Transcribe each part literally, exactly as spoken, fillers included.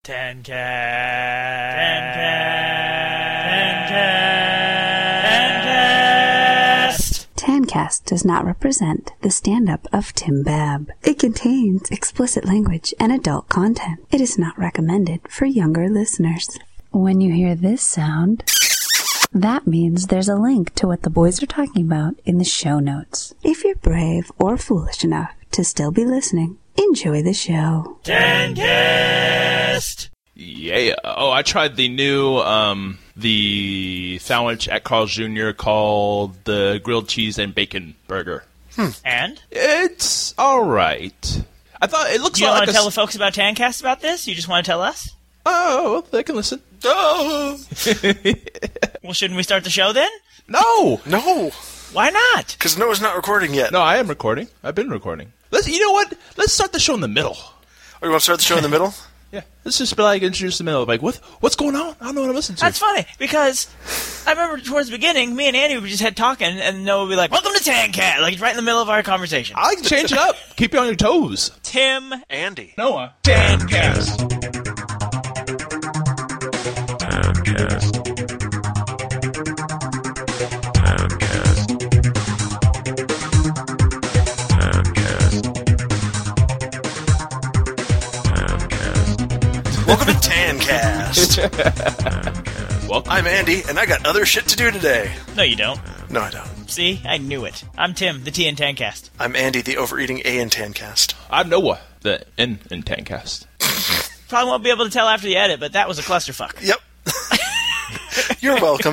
Tancast. Tancast. Tancast does not represent the stand-up of Tim Babb. It contains explicit language and adult content. It is not recommended for younger listeners. When you hear this sound, that means there's a link to what the boys are talking about in the show notes. If you're brave or foolish enough to still be listening, enjoy the show. Tancast. Yeah. Oh, I tried the new, um, the sandwich at Carl's Junior called the grilled cheese and bacon burger. Hmm. And? It's all right. I thought it looks Do you like want to a tell the folks about Tancast about this? You just want to tell us? Oh, well, they can listen. Oh. Well, shouldn't we start the show then? No. No. Why not? Because Noah's not recording yet. No, I am recording. I've been recording. Let's. You know what? Let's start the show in the middle. Oh, you want to start the show in the middle? Yeah. Let's just be like introduce the middle. Like, what? What's going on? I don't know what I'm listening to. That's funny, because I remember towards the beginning, me and Andy would just had talking, and Noah would be like, "Welcome to Tancast," like right in the middle of our conversation. I can change it up. Keep you on your toes. Tim, Andy. Noah. Tancast. Tancast. Welcome to Tancast. Welcome. I'm Andy, and I got other shit to do today. No, you don't. No, I don't. See, I knew it. I'm Tim, the T in Tancast. I'm Andy, the overeating A in Tancast. I'm Noah, the N in Tancast. Probably won't be able to tell after the edit, but that was a clusterfuck. Yep. You're welcome,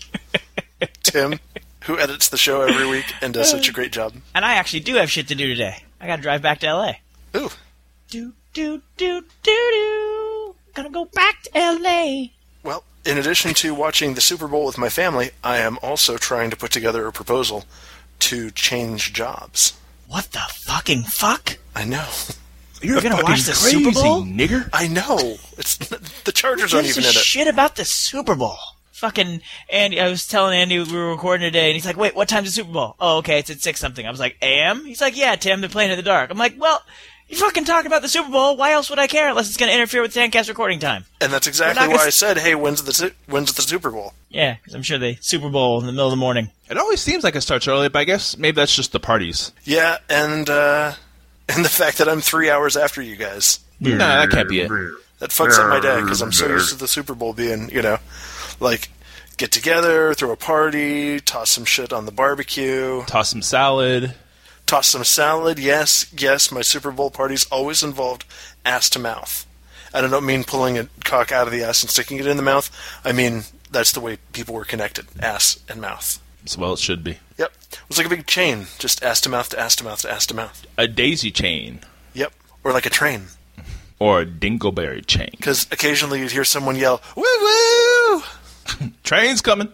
Tim, who edits the show every week and does such a great job. And I actually do have shit to do today. I gotta drive back to L A. Ooh. Do, do, do, do, do. Gonna go back to L A. Well, in addition to watching the Super Bowl with my family, I am also trying to put together a proposal to change jobs. What the fucking fuck? I know. You're gonna fucking watch the crazy, Super Bowl? nigger. I know. It's the Chargers Who aren't gives even a in it. shit about the Super Bowl? Fucking Andy, I was telling Andy we were recording today, and he's like, "Wait, what time's the Super Bowl?" "Oh, okay, it's at six something." I was like, "A M?" He's like, "Yeah, Tim, they're playing in the dark." I'm like, "Well, you fucking talking about the Super Bowl. Why else would I care unless it's going to interfere with Tancast recording time?" And that's exactly We're not why gonna I said, hey, when's the, Su- when's the Super Bowl? Yeah, because I'm sure the Super Bowl in the middle of the morning. It always seems like it starts early, but I guess maybe that's just the parties. Yeah, and, uh, and the fact that I'm three hours after you guys. Nah, that can't be it. That fucks up my day, because I'm so used to the Super Bowl being, you know, like, get together, throw a party, toss some shit on the barbecue. Toss some salad. Toss some salad, yes, yes, my Super Bowl parties always involved ass to mouth. And I don't mean pulling a cock out of the ass and sticking it in the mouth. I mean, that's the way people were connected, ass and mouth. As well it should be. Yep. It was like a big chain, just ass to mouth to ass to mouth to ass to mouth. A daisy chain. Yep. Or like a train. Or a dingleberry chain. Because occasionally you'd hear someone yell, woo-woo! Train's coming.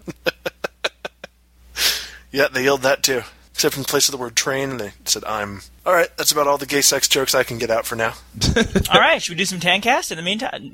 Yeah, they yelled that too. Except in place of the word train, they said, I'm. All right, that's about all the gay sex jokes I can get out for now. All right, should we do some Tancast in the meantime?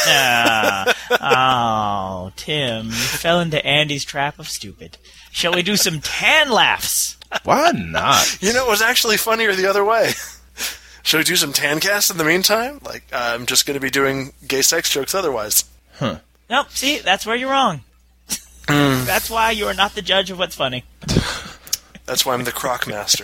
Oh, Tim, you fell into Andy's trap of stupid. Shall we do some tan laughs? Why not? You know, it was actually funnier the other way. Should we do some Tancast in the meantime? Like, I'm just going to be doing gay sex jokes otherwise. Huh. Nope, see, that's where you're wrong. That's why you are not the judge of what's funny. That's why I'm the croc master.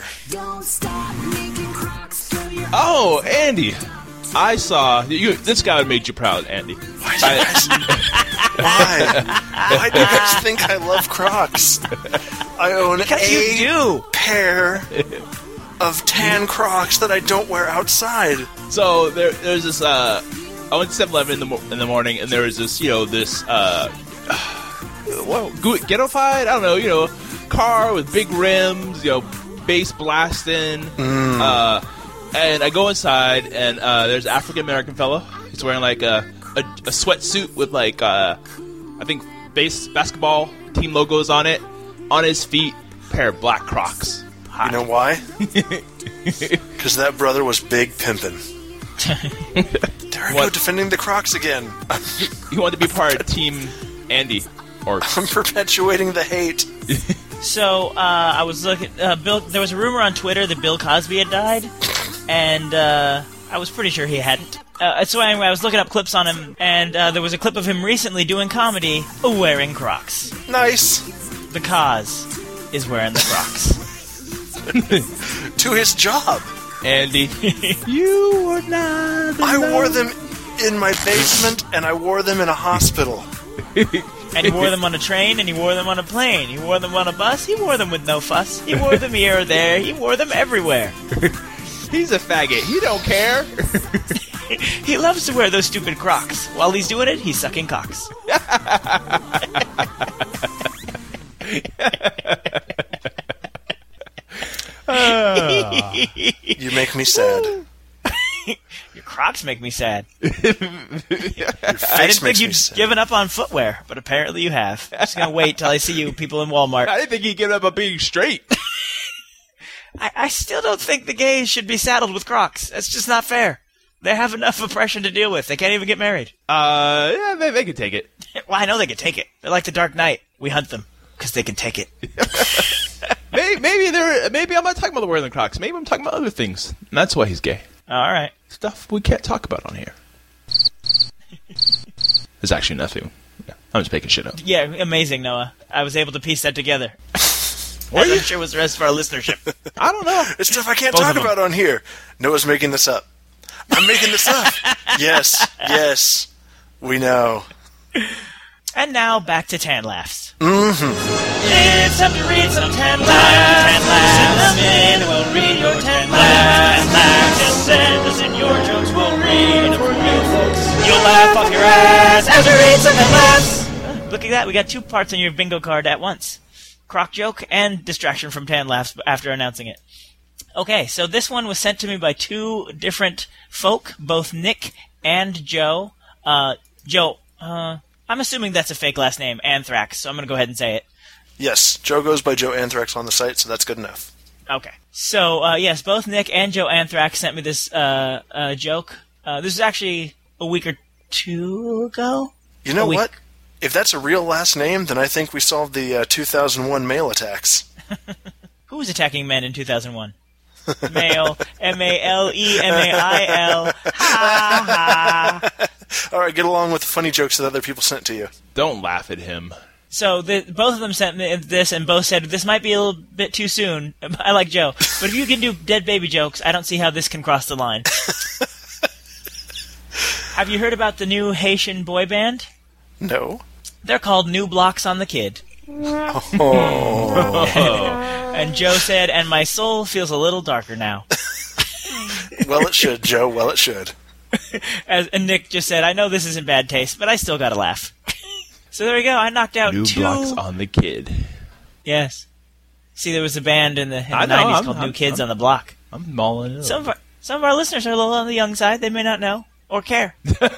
Oh, Andy. I saw... you. This guy made you proud, Andy. Why do you guys, why? Why do you guys think I love Crocs? I own Because a you do. pair of tan Crocs that I don't wear outside. So there, there's this. Uh, I went to seven eleven in the mo- in the morning, and there was this, you know, this. Uh, well, ghettofied. I don't know, you know, car with big rims, you know, bass blasting. Mm. Uh, and I go inside, and uh, there's an African American fellow. He's wearing like a a, a sweatsuit with like uh, I think base basketball team logos on it. On his feet, pair of black Crocs. You know why? Because that brother was big pimpin'. There I go, What? defending the Crocs again. He wanted to be part of Team Andy. Or I'm perpetuating the hate. So, uh, I was looking, uh, Bill, there was a rumor on Twitter that Bill Cosby had died, and, uh, I was pretty sure he hadn't. Uh, so anyway, I was looking up clips on him, and uh, there was a clip of him recently doing comedy wearing Crocs. Nice. The cause is wearing the Crocs. To his job. Andy, you were not. I wore them in my basement, and I wore them in a hospital. And he wore them on a train, and he wore them on a plane. He wore them on a bus. He wore them with no fuss. He wore them here or there. He wore them everywhere. He's a faggot. He don't care. He loves to wear those stupid Crocs. While he's doing it, he's sucking cocks. You make me sad. Your Crocs make me sad. Your I face didn't makes think me you'd sad. given up on footwear, but apparently you have. I'm just going to wait till I see you people in Walmart. I didn't think he'd give up on being straight. I, I still don't think the gays should be saddled with Crocs. That's just not fair. They have enough oppression to deal with. They can't even get married. Uh, yeah, they, they can take it. Well, I know they can take it. They're like the Dark Knight. We hunt them because they can take it. Maybe, maybe they're. Maybe I'm not talking about the wearing the Crocs. Maybe I'm talking about other things. And that's why he's gay. All right. Stuff we can't talk about on here. There's actually nothing. Yeah, I'm just making shit up. Yeah, amazing, Noah. I was able to piece that together. Were As you? I'm sure was the rest of our listenership. I don't know. It's stuff I can't Both talk of them. about on here. Noah's making this up. I'm making this up. Yes, yes. We know. And now back to Tan Laughs. Mm-hmm. It's time to read some Tan Laughs. Tan Laughs. Send them in and we'll read your Tan Laughs. Tan Laughs. Just send us in your jokes. We'll read them for you folks. You'll laugh off your ass as we read some Tan Laughs. Look at that. We got two parts on your bingo card at once. Croc joke and distraction from Tan Laughs after announcing it. Okay, so this one was sent to me by two different folk, both Nick and Joe. Uh, Joe, uh, I'm assuming that's a fake last name, Anthrax, so I'm going to go ahead and say it. Yes, Joe goes by Joe Anthrax on the site, so that's good enough. Okay. So, uh, yes, both Nick and Joe Anthrax sent me this uh, uh, joke. Uh, this is actually a week or two ago. You know A week. what? If that's a real last name, then I think we solved the uh, two thousand one mail attacks. Who was attacking men in two thousand one? Male, M A L E M A I L, ha ha. All right, get along with the funny jokes that other people sent to you. Don't laugh at him. So the, both of them sent me this, and both said, this might be a little bit too soon. I like Joe. But if you can do dead baby jokes, I don't see how this can cross the line. Have you heard about the new Haitian boy band? No. They're called New Blocks on the Kid. And Joe said, and my soul feels a little darker now. Well, it should, Joe. Well, it should. As, and Nick just said, I know this isn't bad taste, but I still gotta laugh. So there we go. I knocked out New two... blocks on the kid. Yes. See, there was a band in the, in the I know, nineties I'm- called I'm- New Kids I'm- on the Block. I'm mauling it Some of up. our some of our listeners are a little on the young side. They may not know or care.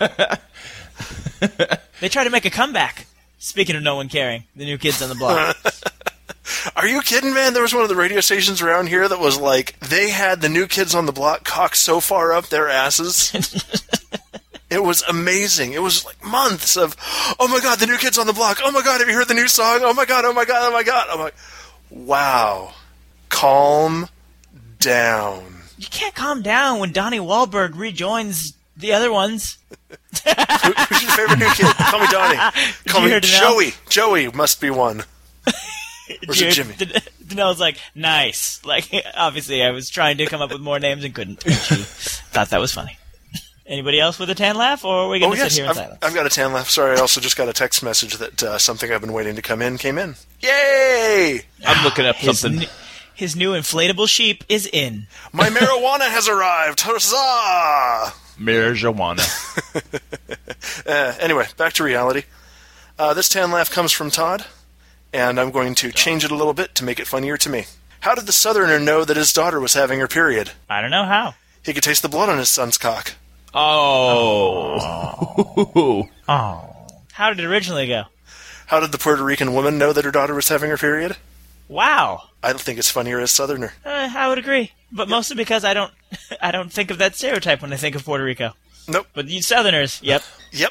They try to make a comeback. Speaking of no one caring, the New Kids on the Block. Are you kidding, man? There was one of the radio stations around here that was like, they had the New Kids on the Block cocked so far up their asses. It was amazing. It was like months of, oh my god, the New Kids on the Block. Oh my god, have you heard the new song? Oh my god, oh my god, oh my god. I'm like, wow. Calm down. You can't calm down when Donnie Wahlberg rejoins the other ones. Who- Who's your favorite new kid? Call me Donnie. Call you me hear Danelle? Joey. Joey must be one. Or is it Dude, Jimmy? Dan- Danelle's like, nice. Like, obviously, I was trying to come up with more names and couldn't. And she thought that was funny. Anybody else with a tan laugh, or are we going Oh, to yes. sit here in I've, silence? I've got a tan laugh. Sorry, I also just got a text message that uh, something I've been waiting to come in came in. Yay! I'm looking up his, something. n- his new inflatable sheep is in. My marijuana has arrived. Huzzah! Marijuana. Uh, anyway, back to reality. Uh, this tan laugh comes from Todd, and I'm going to change it a little bit to make it funnier to me. How did the Southerner know that his daughter was having her period? I don't know how. He could taste the blood on his son's cock. Oh. Oh. How did it originally go? How did the Puerto Rican woman know that her daughter was having her period? Wow. I don't think it's funnier as Southerner. Uh, I would agree, but mostly because I don't, I don't think of that stereotype when I think of Puerto Rico. Nope. But you Southerners, yep. Yep.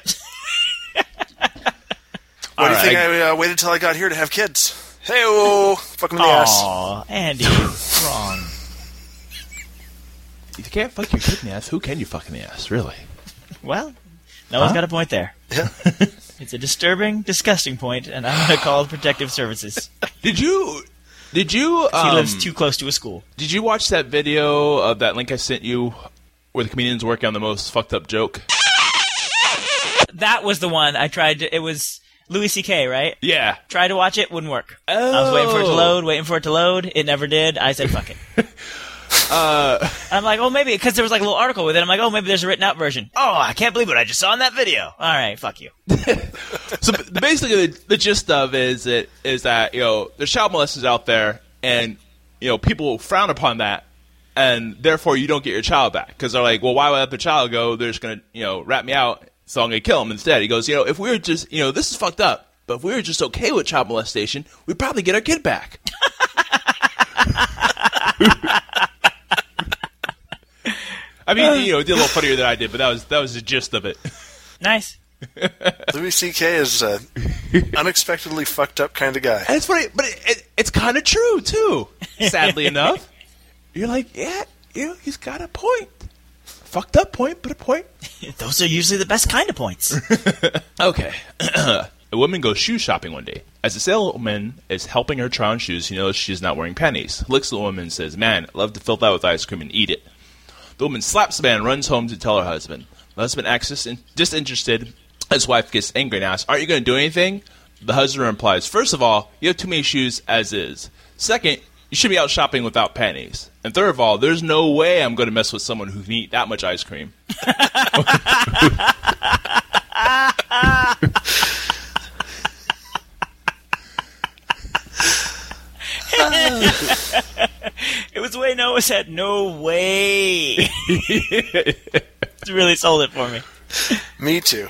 Why do you All think right. I uh, waited till I got here to have kids? Hey-oh! Fuck him in the ass. Aw, Andy, wrong. If you can't fuck your kid in the ass, who can you fuck in the ass, really? Well, no one's Huh? got a point there. Yeah. It's a disturbing, disgusting point, and I'm going to call Protective Services. Did you? Did you? Um, he lives too close to a school. Did you watch that video of that link I sent you, where the comedian's working on the most fucked up joke? That was the one I tried to... It was Louis C K, right? Yeah. Tried to watch it, wouldn't work. Oh. I was waiting for it to load, waiting for it to load. It never did. I said, fuck it. Uh, I'm like, oh, maybe... Because there was like a little article with it. I'm like, oh, maybe there's a written out version. Oh, I can't believe what I just saw in that video. All right, fuck you. so b- basically, the, the gist of it is, it is that, you know, there's child molesters out there, and, you know, people frown upon that, and therefore you don't get your child back. Because they're like, well, why would I let the child go? They're just going to, you know, rat me out, so I'm going to kill him instead. He goes, you know, if we were just, you know, this is fucked up, but if we were just okay with child molestation, we'd probably get our kid back. I mean, you know, it did a little funnier than I did, but that was that was the gist of it. Nice. Louis C K is an unexpectedly fucked up kind of guy. And it's funny, but it, it, it's kind of true, too, sadly enough. You're like, yeah, you know, he's got a point. Fucked up point, but a point. Those are usually the best kind of points. Okay. A woman goes shoe shopping one day. As the salesman is helping her try on shoes, he knows she's not wearing panties. Looks at the woman and says, man, I'd love to fill that with ice cream and eat it. The woman slaps the man and runs home to tell her husband. The husband acts dis- disinterested. His wife gets angry and asks, aren't you going to do anything? The husband replies, first of all, you have too many shoes as is. Second, you should be out shopping without panties. And third of all, there's no way I'm going to mess with someone who can eat that much ice cream. It was the way Noah said, no way. It really sold it for me. Me too.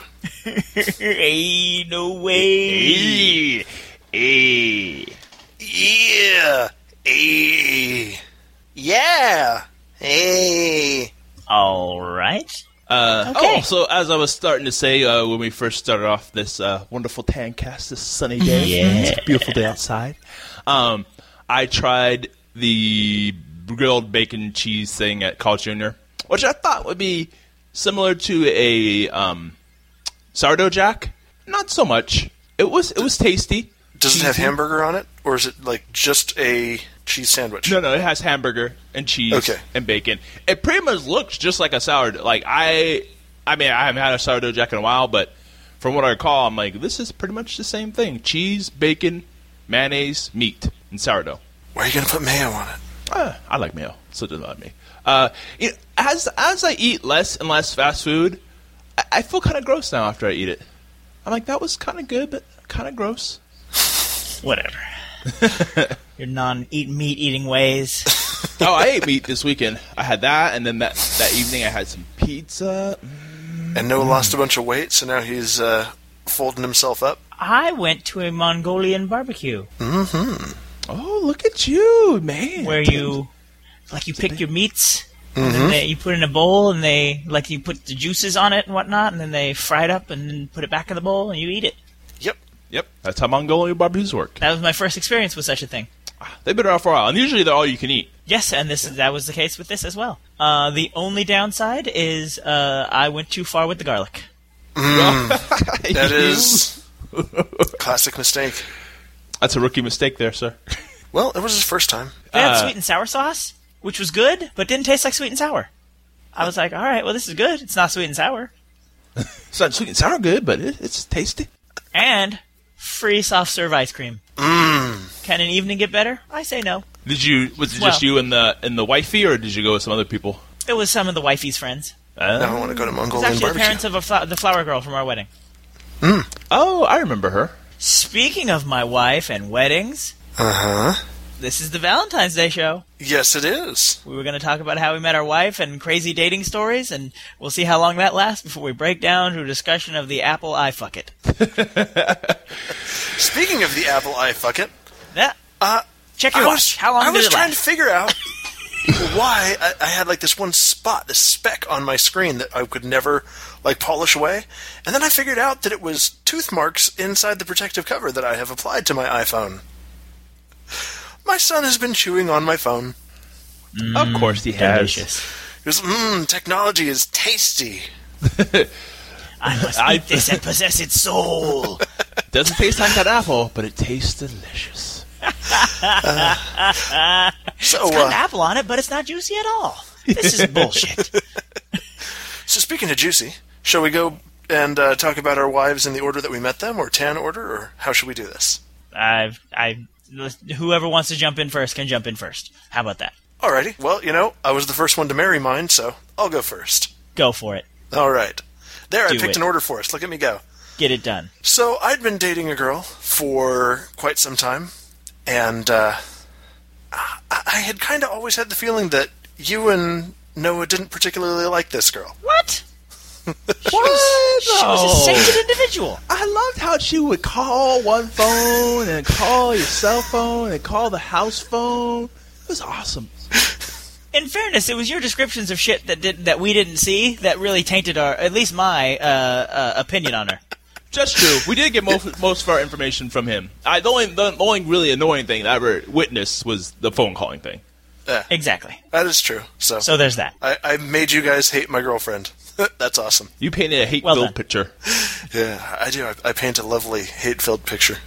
Hey, no way. Hey, hey. Yeah. Hey. Yeah. Hey. All right. Uh, Okay. Oh, so as I was starting to say uh, when we first started off this uh, wonderful Tancast, this sunny day, Yeah. it's a beautiful day outside, um, I tried the grilled bacon cheese thing at Carl's Junior, which I thought would be similar to a um, sourdough jack. Not so much. It was it was tasty. Does it have Cheesy. hamburger on it, or is it like just a cheese sandwich? No, no, it has hamburger and cheese Okay. and bacon. It pretty much looks just like a sourdough. Like I, I mean, I haven't had a sourdough jack in a while, but from what I recall, I'm like, this is pretty much the same thing: cheese, bacon, mayonnaise, meat, and sourdough. Why are you gonna put mayo on it? Uh, I like mayo, so it doesn't bother me. Uh, you know, as as I eat less and less fast food, I, I feel kind of gross now after I eat it. I'm like, that was kind of good, but kind of gross. Whatever. Your non-eat meat eating ways. Oh, I ate meat this weekend. I had that, and then that, that evening I had some pizza. And Noah lost a bunch of weight, so now he's uh, folding himself up. I went to a Mongolian barbecue Mm-hmm. Oh, look at you, man. where you, like, you pick your meats, and then they, you put it in a bowl, and they, like, you put the juices on it and whatnot, and then they fry it up and then put it back in the bowl, and you eat it. Yep. Yep, that's how Mongolian barbecues work. That was my first experience with such a thing. They've been around for a while, and usually they're all you can eat. Yes, and this that was the case with this as well. Uh, the only downside is uh, I went too far with the garlic. That is classic mistake. That's a rookie mistake there, sir. Well, it was his first time. They had Uh, sweet and sour sauce, which was good, but didn't taste like sweet and sour. I was like, all right, well, this is good. It's not sweet and sour. It's not sweet and sour good, but it, it's tasty. And free soft serve ice cream. Mmm. Can an evening get better? I say no. Did you? Was it Well- just you and the and the wifey, or did you go with some other people? It was some of the wifey's friends. Uh, Now I want to go to It was Mongolian actually the barbecue. parents of a fla- the flower girl from our wedding. oh, I remember her. Speaking of my wife and weddings, Uh-huh. this is the Valentine's Day show. Yes, it is. We were going to talk about how we met our wife and crazy dating stories, and we'll see how long that lasts before we break down to a discussion of the Apple iFucket. Speaking of the Apple iFucket, Yeah. uh, Check your I watch. was, How long I did was it trying last? to figure out why I, I had like this one spot, this speck on my screen that I could never like polish away, and then I figured out that it was tooth marks inside the protective cover that I have applied to my iPhone. My son has been chewing on my phone. of course he has. Delicious. He goes, mmm, technology is tasty. I must I- eat this and possess its soul. Doesn't taste like that apple, but it tastes delicious. So, It's got an uh, apple on it, but it's not juicy at all. This is bullshit. so speaking of juicy, shall we go and uh, talk about our wives in the order that we met them, or Tan order, or how should we do this? I've, I, whoever wants to jump in first can jump in first. How about that? Alrighty. Well, you know, I was the first one to marry mine, so I'll go first. Go for it. All right. There, I Do picked it. an order for us. Look at me go. Get it done. So I'd been dating a girl for quite some time, and uh, I, I had kind of always had the feeling that you and Noah didn't particularly like this girl. What? What? She was a sainted individual. I loved how she would call one phone and call your cell phone and call the house phone. It was awesome. In fairness, it was your descriptions of shit that did that we didn't see that really tainted our, at least my uh, uh, opinion on her. Just true. We did get most, most of our information from him. I, the, only, the only really annoying thing that I ever witnessed was the phone calling thing. Yeah, Exactly. that is true. So, So there's that. I, I made you guys hate my girlfriend. That's awesome. You painted a hate-filled Well done. picture. Yeah, I do. I, I paint a lovely hate-filled picture.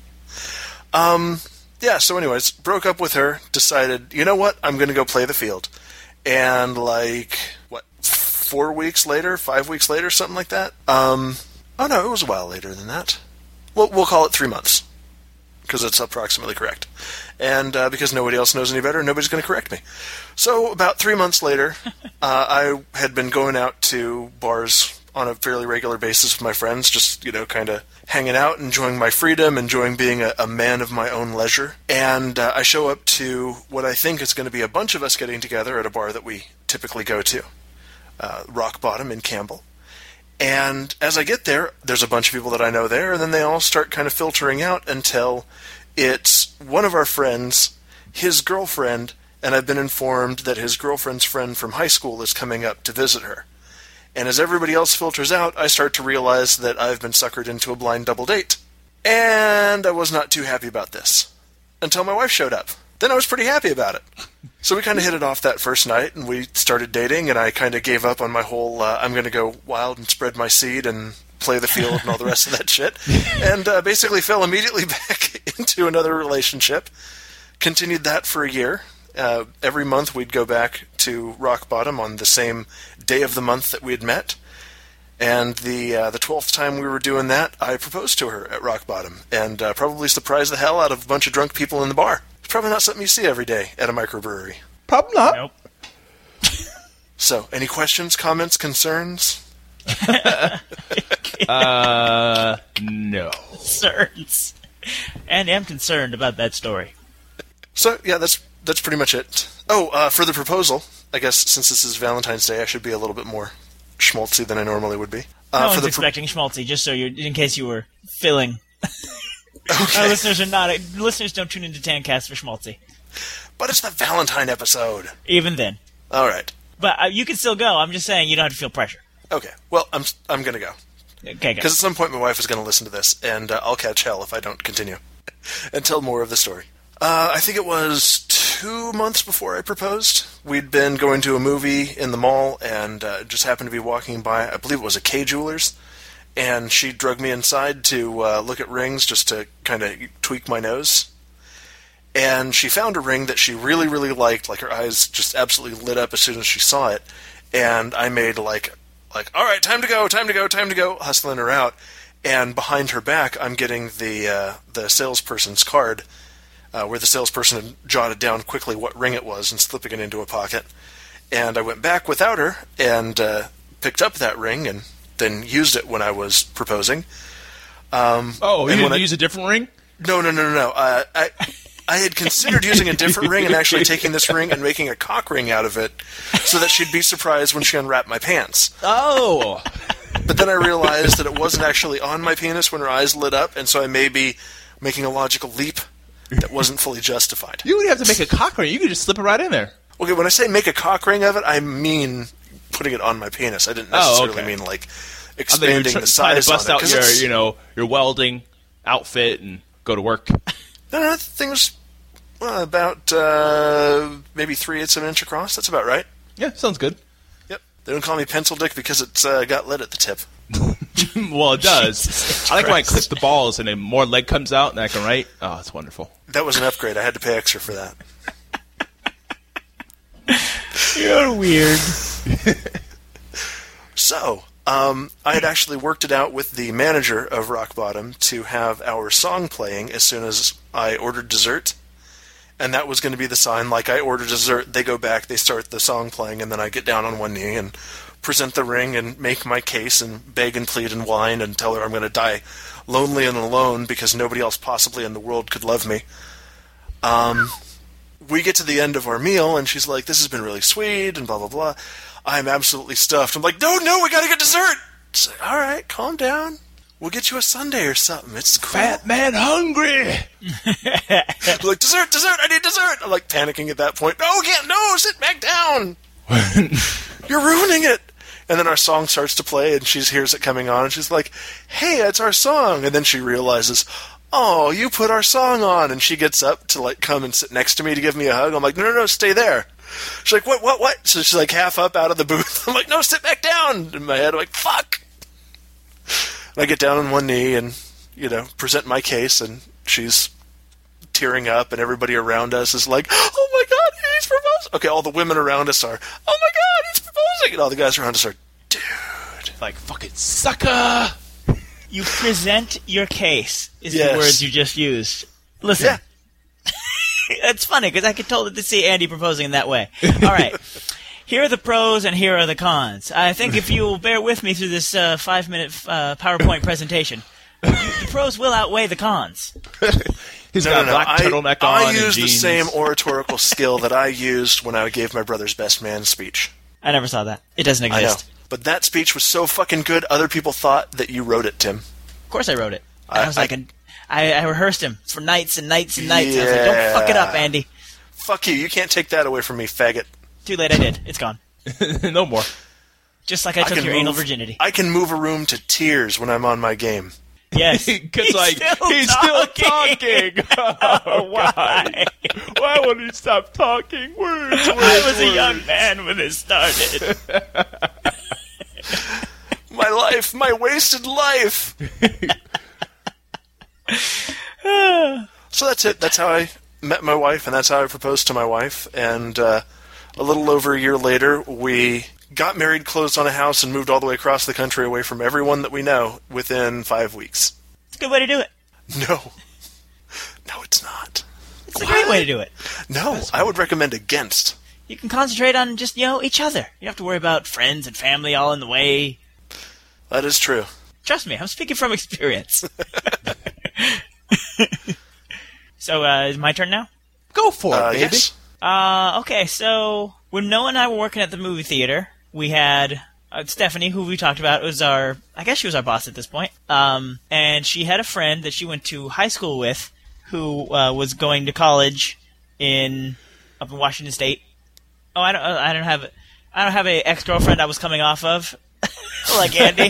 Um, yeah, so anyways, broke up with her, decided, you know what, I'm going to go play the field. And like, what, four weeks later, five weeks later, something like that? Um, oh no, it was a while later than that. We'll, we'll call it three months, because it's approximately correct. And uh, because nobody else knows any better, nobody's going to correct me. So about three months later, uh, I had been going out to bars on a fairly regular basis with my friends, just, you know, kind of hanging out, enjoying my freedom, enjoying being a, a man of my own leisure. And uh, I show up to what I think is going to be a bunch of us getting together at a bar that we typically go to, uh, Rock Bottom in Campbell. And as I get there, there's a bunch of people that I know there, and then they all start kind of filtering out until it's one of our friends, his girlfriend, and I've been informed that his girlfriend's friend from high school is coming up to visit her. And as everybody else filters out, I start to realize that I've been suckered into a blind double date. And I was not too happy about this. Until my wife showed up. Then I was pretty happy about it. So we kind of hit it off that first night, and we started dating, and I kind of gave up on my whole, uh, I'm going to go wild and spread my seed and play the field and all the rest of that shit. And uh, basically fell immediately back into another relationship. Continued that for a year. Uh, every month we'd go back to Rock Bottom on the same day of the month that we had met. And the uh, the twelfth time we were doing that, I proposed to her at Rock Bottom, and uh, probably surprised the hell out of a bunch of drunk people in the bar. It's probably not something you see every day at a microbrewery. Probably not. Nope. So, any questions, comments, concerns? Uh, no. Concerns. And am concerned about that story. So, yeah, that's that's pretty much it. Oh, uh, for the proposal, I guess since this is Valentine's Day, I should be a little bit more schmaltzy than I normally would be. Uh, no for one's the pro- expecting schmaltzy, just so you're, in case you were filling. Okay. Our listeners are not. Listeners don't tune into Tancast for schmaltzy. But it's the Valentine episode. Even then. All right. But uh, you can still go. I'm just saying you don't have to feel pressure. Okay. Well, I'm I'm gonna go. Okay, go. Because at some point my wife is going to listen to this, and uh, I'll catch hell if I don't continue and tell more of the story. Uh, I think it was two months before I proposed. We'd been going to a movie in the mall, and uh, just happened to be walking by, I believe it was a K Jewelers, and she drugged me inside to uh, look at rings just to kind of tweak my nose. And she found a ring that she really, really liked, like her eyes just absolutely lit up as soon as she saw it, and I made like... Like, all right, time to go, time to go, time to go, hustling her out. And behind her back, I'm getting the uh, the salesperson's card, uh, where the salesperson had jotted down quickly what ring it was and slipping it into a pocket. And I went back without her and uh, picked up that ring and then used it when I was proposing. Um, Oh, you and when didn't I- use a different ring? No, no, no, no, no. Uh, I I had considered using a different ring and actually taking this ring and making a cock ring out of it so that she'd be surprised when she unwrapped my pants. Oh. But then I realized that it wasn't actually on my penis when her eyes lit up, and so I may be making a logical leap that wasn't fully justified. You would have to make a cock ring. You could just slip it right in there. Okay, when I say make a cock ring of it, I mean putting it on my penis. I didn't Oh, necessarily okay. mean like I thought you were expanding tr- the trying size to bust on it. out 'cause your, it's- you know, your welding outfit and go to work. No, no, the thing was well, about uh, maybe three eighths of an inch across. That's about right. Yeah, sounds good. Yep. They don't call me Pencil Dick because it's uh, got lead at the tip. Well, it does. I like when I clip the balls and then more leg comes out and I can write. Oh, it's wonderful. That was an upgrade. I had to pay extra for that. You're weird. So, um, I had actually worked it out with the manager of Rock Bottom to have our song playing as soon as I ordered dessert. And that was going to be the sign, like I order dessert, they go back, they start the song playing, and then I get down on one knee and present the ring and make my case and beg and plead and whine and tell her I'm going to die lonely and alone because nobody else possibly in the world could love me. Um, we get to the end of our meal, and she's like, this has been really sweet, and blah, blah, blah. I'm absolutely stuffed. I'm like, no, no, we got to get dessert. She's like, all right, calm down. We'll get you a sundae or something. It's cool. Fat man hungry. I'm like, dessert, dessert, I need dessert. I'm like panicking at that point. No, can't, no, sit back down. You're ruining it. And then our song starts to play, and she hears it coming on, and she's like, hey, it's our song. And then she realizes, oh, you put our song on. And she gets up to like come and sit next to me to give me a hug. I'm like, no, no, no, stay there. She's like, what, what, what? So she's like half up out of the booth. I'm like, no, sit back down. In my head, I'm like, fuck. And I get down on one knee and, you know, present my case, and she's tearing up, and everybody around us is like, oh my god, he's proposing. Okay, all the women around us are, oh my god, he's proposing. And all the guys around us are, dude. Like, fucking sucker. You present your case, is Yes. the words you just used. Listen. Yeah. It's funny, because I could totally see Andy proposing in that way. All right. Here are the pros and here are the cons. I think if you'll bear with me through this uh, five-minute uh, PowerPoint presentation, you, the pros will outweigh the cons. He's No, got no, a no. black I, turtleneck on I and used the jeans. same oratorical skill that I used when I gave my brother's best man speech. I never saw that. It doesn't I know. exist. But that speech was so fucking good, other people thought that you wrote it, Tim. Of course I wrote it. I- I was I- like, a, I, I rehearsed him for nights and nights and nights. I was like, don't fuck it up, Yeah. Andy. Fuck you, you can't take that away from me, faggot. Too late, I did. It's gone. No more. Just like I took can your anal move- virginity. I can move a room to tears when I'm on my game. Yes. Because, He's like, still he's talking. still talking. Oh, why? Why won't he stop talking? Words, words, I was a words. young man when this started. My life, my wasted life. So that's it. That's how I met my wife, and that's how I proposed to my wife. And uh, a little over a year later, we got married, closed on a house, and moved all the way across the country away from everyone that we know within five weeks. It's a good way to do it. No. No, it's not. It's a great way to do it. No, I would recommend against. You can concentrate on just, you know, each other. You don't have to worry about friends and family all in the way. That is true. Trust me, I'm speaking from experience. So, uh, is it my turn now? Go for it, Uh, baby. yes. Uh, okay, so when Noah and I were working at the movie theater, we had uh, Stephanie, who we talked about, was our, I guess she was our boss at this point. Um, and she had a friend that she went to high school with, who uh, was going to college in up in Washington State. Oh, I don't, uh, I don't have, I don't have a ex-girlfriend I was coming off of, like Andy.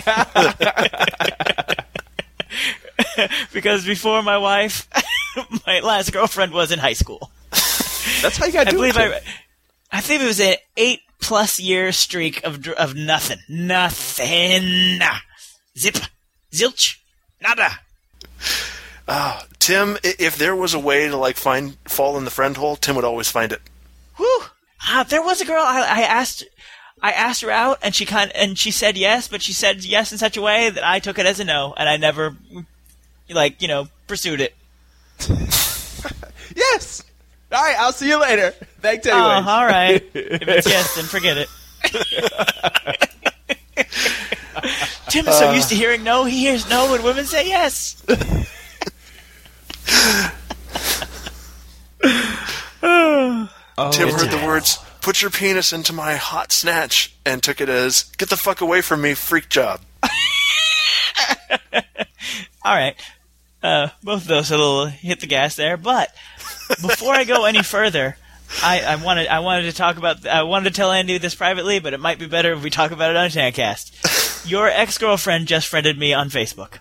Because before my wife, my last girlfriend was in high school. That's how you got I to do believe it. I, I think it was an eight plus year streak of dr- of nothing, nothing, zip, zilch, nada. Ah, Tim, i- if there was a way to like find fall in the friend hole, Tim would always find it. Whew. Uh, there was a girl I, I asked. I asked her out, and she kind and she said yes, but she said yes in such a way that I took it as a no, and I never, like you know, pursued it. Yes. All right, I'll see you later. Thanks Oh, anyways. all right. If it's yes, then forget it. Tim is so used to hearing no, he hears no when women say yes. Oh, Tim it's- heard the words, put your penis into my hot snatch, and took it as, get the fuck away from me, freak job. All right. Uh, both of those a little hit the gas there, but before I go any further, I, I wanted I wanted to talk about I wanted to tell Andy this privately, but it might be better if we talk about it on Tancast. Your ex-girlfriend just friended me on Facebook.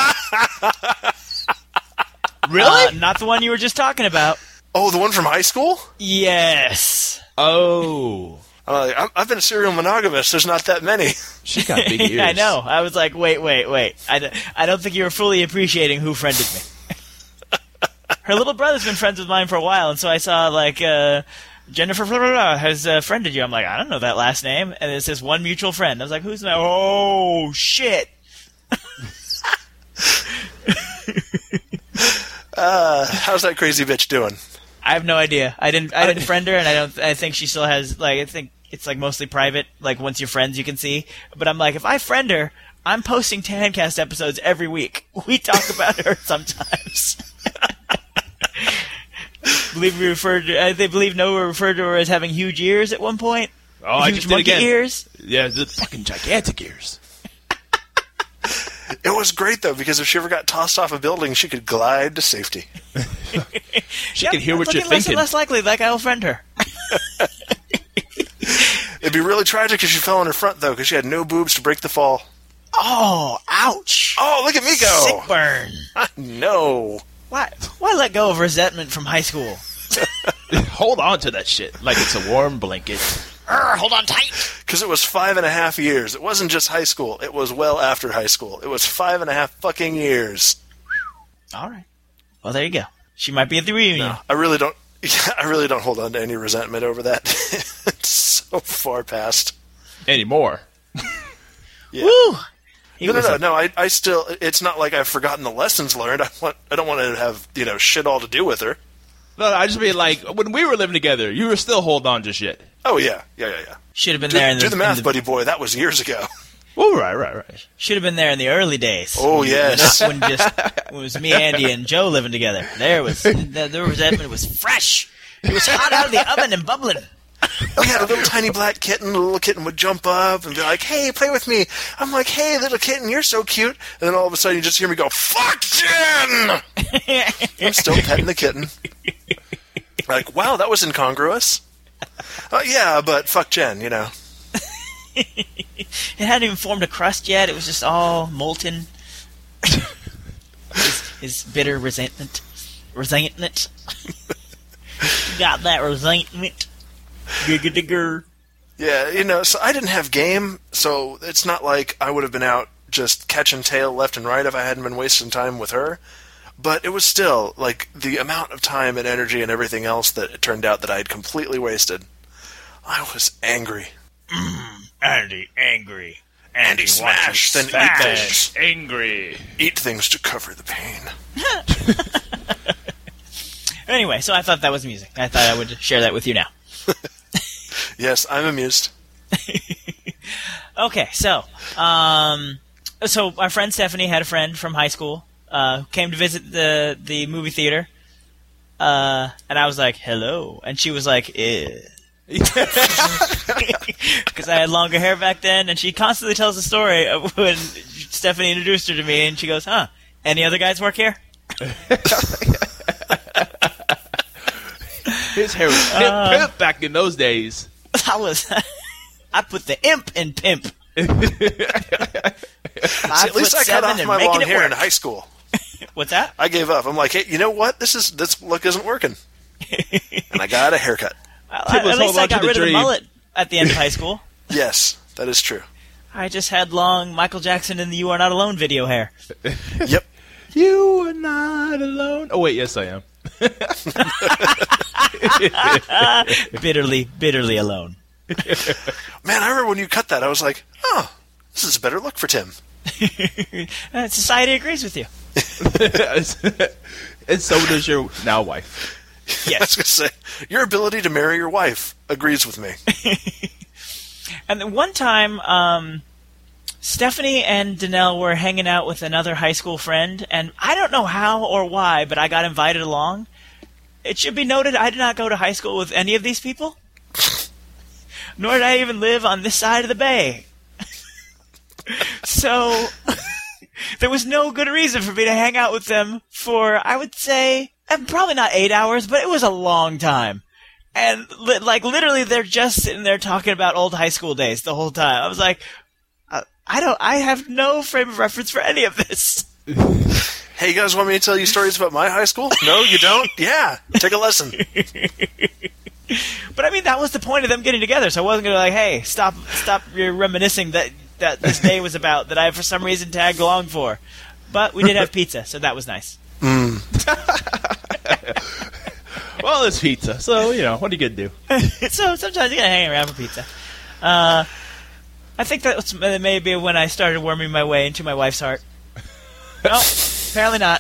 Really? Uh, not the one you were just talking about. Oh, the one from high school? Yes. Oh. I'm like, I'm, I've been a serial monogamist. There's not that many. She got big ears. Yeah, I know. I was like, wait, wait, wait. I, d- I don't think you were fully appreciating who friended me. Her little brother's been friends with mine for a while, and so I saw, like, uh, Jennifer blah, blah, blah, has uh, friended you. I'm like, I don't know that last name. And it says one mutual friend. I was like, who's that? Oh, shit. uh, how's that crazy bitch doing? I have no idea. I didn't. I didn't friend her, and I don't. I think she still has. Like, I think it's like mostly private. Like once you're friends, you can see. But I'm like, if I friend her, I'm posting Tancast episodes every week. We talk about her sometimes. believe we referred. To, uh, they believe Noah referred to her as having huge ears at one point. Oh, I huge just did monkey again. ears. Yeah, the fucking gigantic ears. It was great, though, because if she ever got tossed off a building, she could glide to safety. She Yep, can hear what you're less and thinking. less likely, like I'll friend her. It'd be really tragic if she fell on her front, though, because she had no boobs to break the fall. Oh, ouch! Oh, look at me go! Sick burn. No. Why? Why let go of resentment from high school? Hold on to that shit like it's a warm blanket. Urgh, hold on tight. Because it was five and a half years. It wasn't just high school. It was well after high school. It was five and a half fucking years. All right. Well, there you go. She might be at the reunion. No, I really don't. I really don't hold on to any resentment over that. It's so far past. Anymore. Yeah. Woo! He No, no, was no, a- no. I, I still. It's not like I've forgotten the lessons learned. I want. I don't want to have you know shit all to do with her. No, I just mean like when we were living together, you were still holding on to shit. Oh yeah, yeah, yeah, yeah. Should have been Do, there in the, do the math, in the, buddy boy. That was years ago. Oh, right, right, right. Should have been there in the early days. Oh yes. When, just, when it was me, Andy, and Joe living together. There was the, the resentment was fresh. It was hot out of the oven and bubbling. We had a little tiny black kitten. The little kitten would jump up and be like, "Hey, play with me." I'm like, "Hey, little kitten, you're so cute." And then all of a sudden, you just hear me go, "Fuck Jen!" I'm still petting the kitten. Like, wow, that was incongruous. Uh, yeah, but fuck Jen, you know. It hadn't even formed a crust yet. It was just all molten. his, his bitter resentment. Resentment. You got that resentment. Digga digger. Yeah, you know, so I didn't have game, so it's not like I would have been out just catching tail left and right if I hadn't been wasting time with her. But it was still, like, the amount of time and energy and everything else that it turned out that I had completely wasted. I was angry. Andy, angry. Andy, smash, then eat things. Angry. Eat things to cover the pain. Anyway, so I thought that was amusing. I thought I would share that with you now. Yes, I'm amused. Okay, so, um, so our friend Stephanie had a friend from high school, uh, who came to visit the, the movie theater, uh, and I was like, hello, and she was like, eh. Because I had longer hair back then, and she constantly tells the story of when Stephanie introduced her to me, and she goes, huh, any other guys work here? His hair was pimp, Uh, pimp back in those days. I was, I put the imp in pimp. See, at least I cut off my long hair in high school. What's that? I gave up. I'm like, hey, you know what? This is this look isn't working. And I got a haircut. Well, Tim at was least holding I on to got the rid of the dream. mullet at the end of high school. Yes, that is true. I just had long Michael Jackson in the You Are Not Alone video hair. Yep. You are not alone. Oh, wait, yes, I am. bitterly, bitterly alone. Man, I remember when you cut that, I was like, oh, this is a better look for Tim. Uh, Society agrees with you. And so does your now wife. I was Yes. going to say, your ability to marry your wife agrees with me. And then one time, um, Stephanie and Danelle were hanging out with another high school friend, and I don't know how or why, but I got invited along. It should be noted I did not go to high school with any of these people, nor did I even live on this side of the bay. So there was no good reason for me to hang out with them for, I would say, uh, probably not eight hours, but it was a long time. And li- like literally, they're just sitting there talking about old high school days the whole time. I was like, uh, I don't, I have no frame of reference for any of this. Hey, you guys want me to tell you stories about my high school? No, you don't? Yeah, take a lesson. But I mean, that was the point of them getting together. So I wasn't gonna like, hey, stop, stop your reminiscing that that this day was about that I for some reason tagged along for. But we did have pizza, so that was nice. Mm. Well, it's pizza, so you know what are you gonna do? So sometimes you gotta hang around for pizza. Uh, I think that was maybe when I started worming my way into my wife's heart. No, apparently not.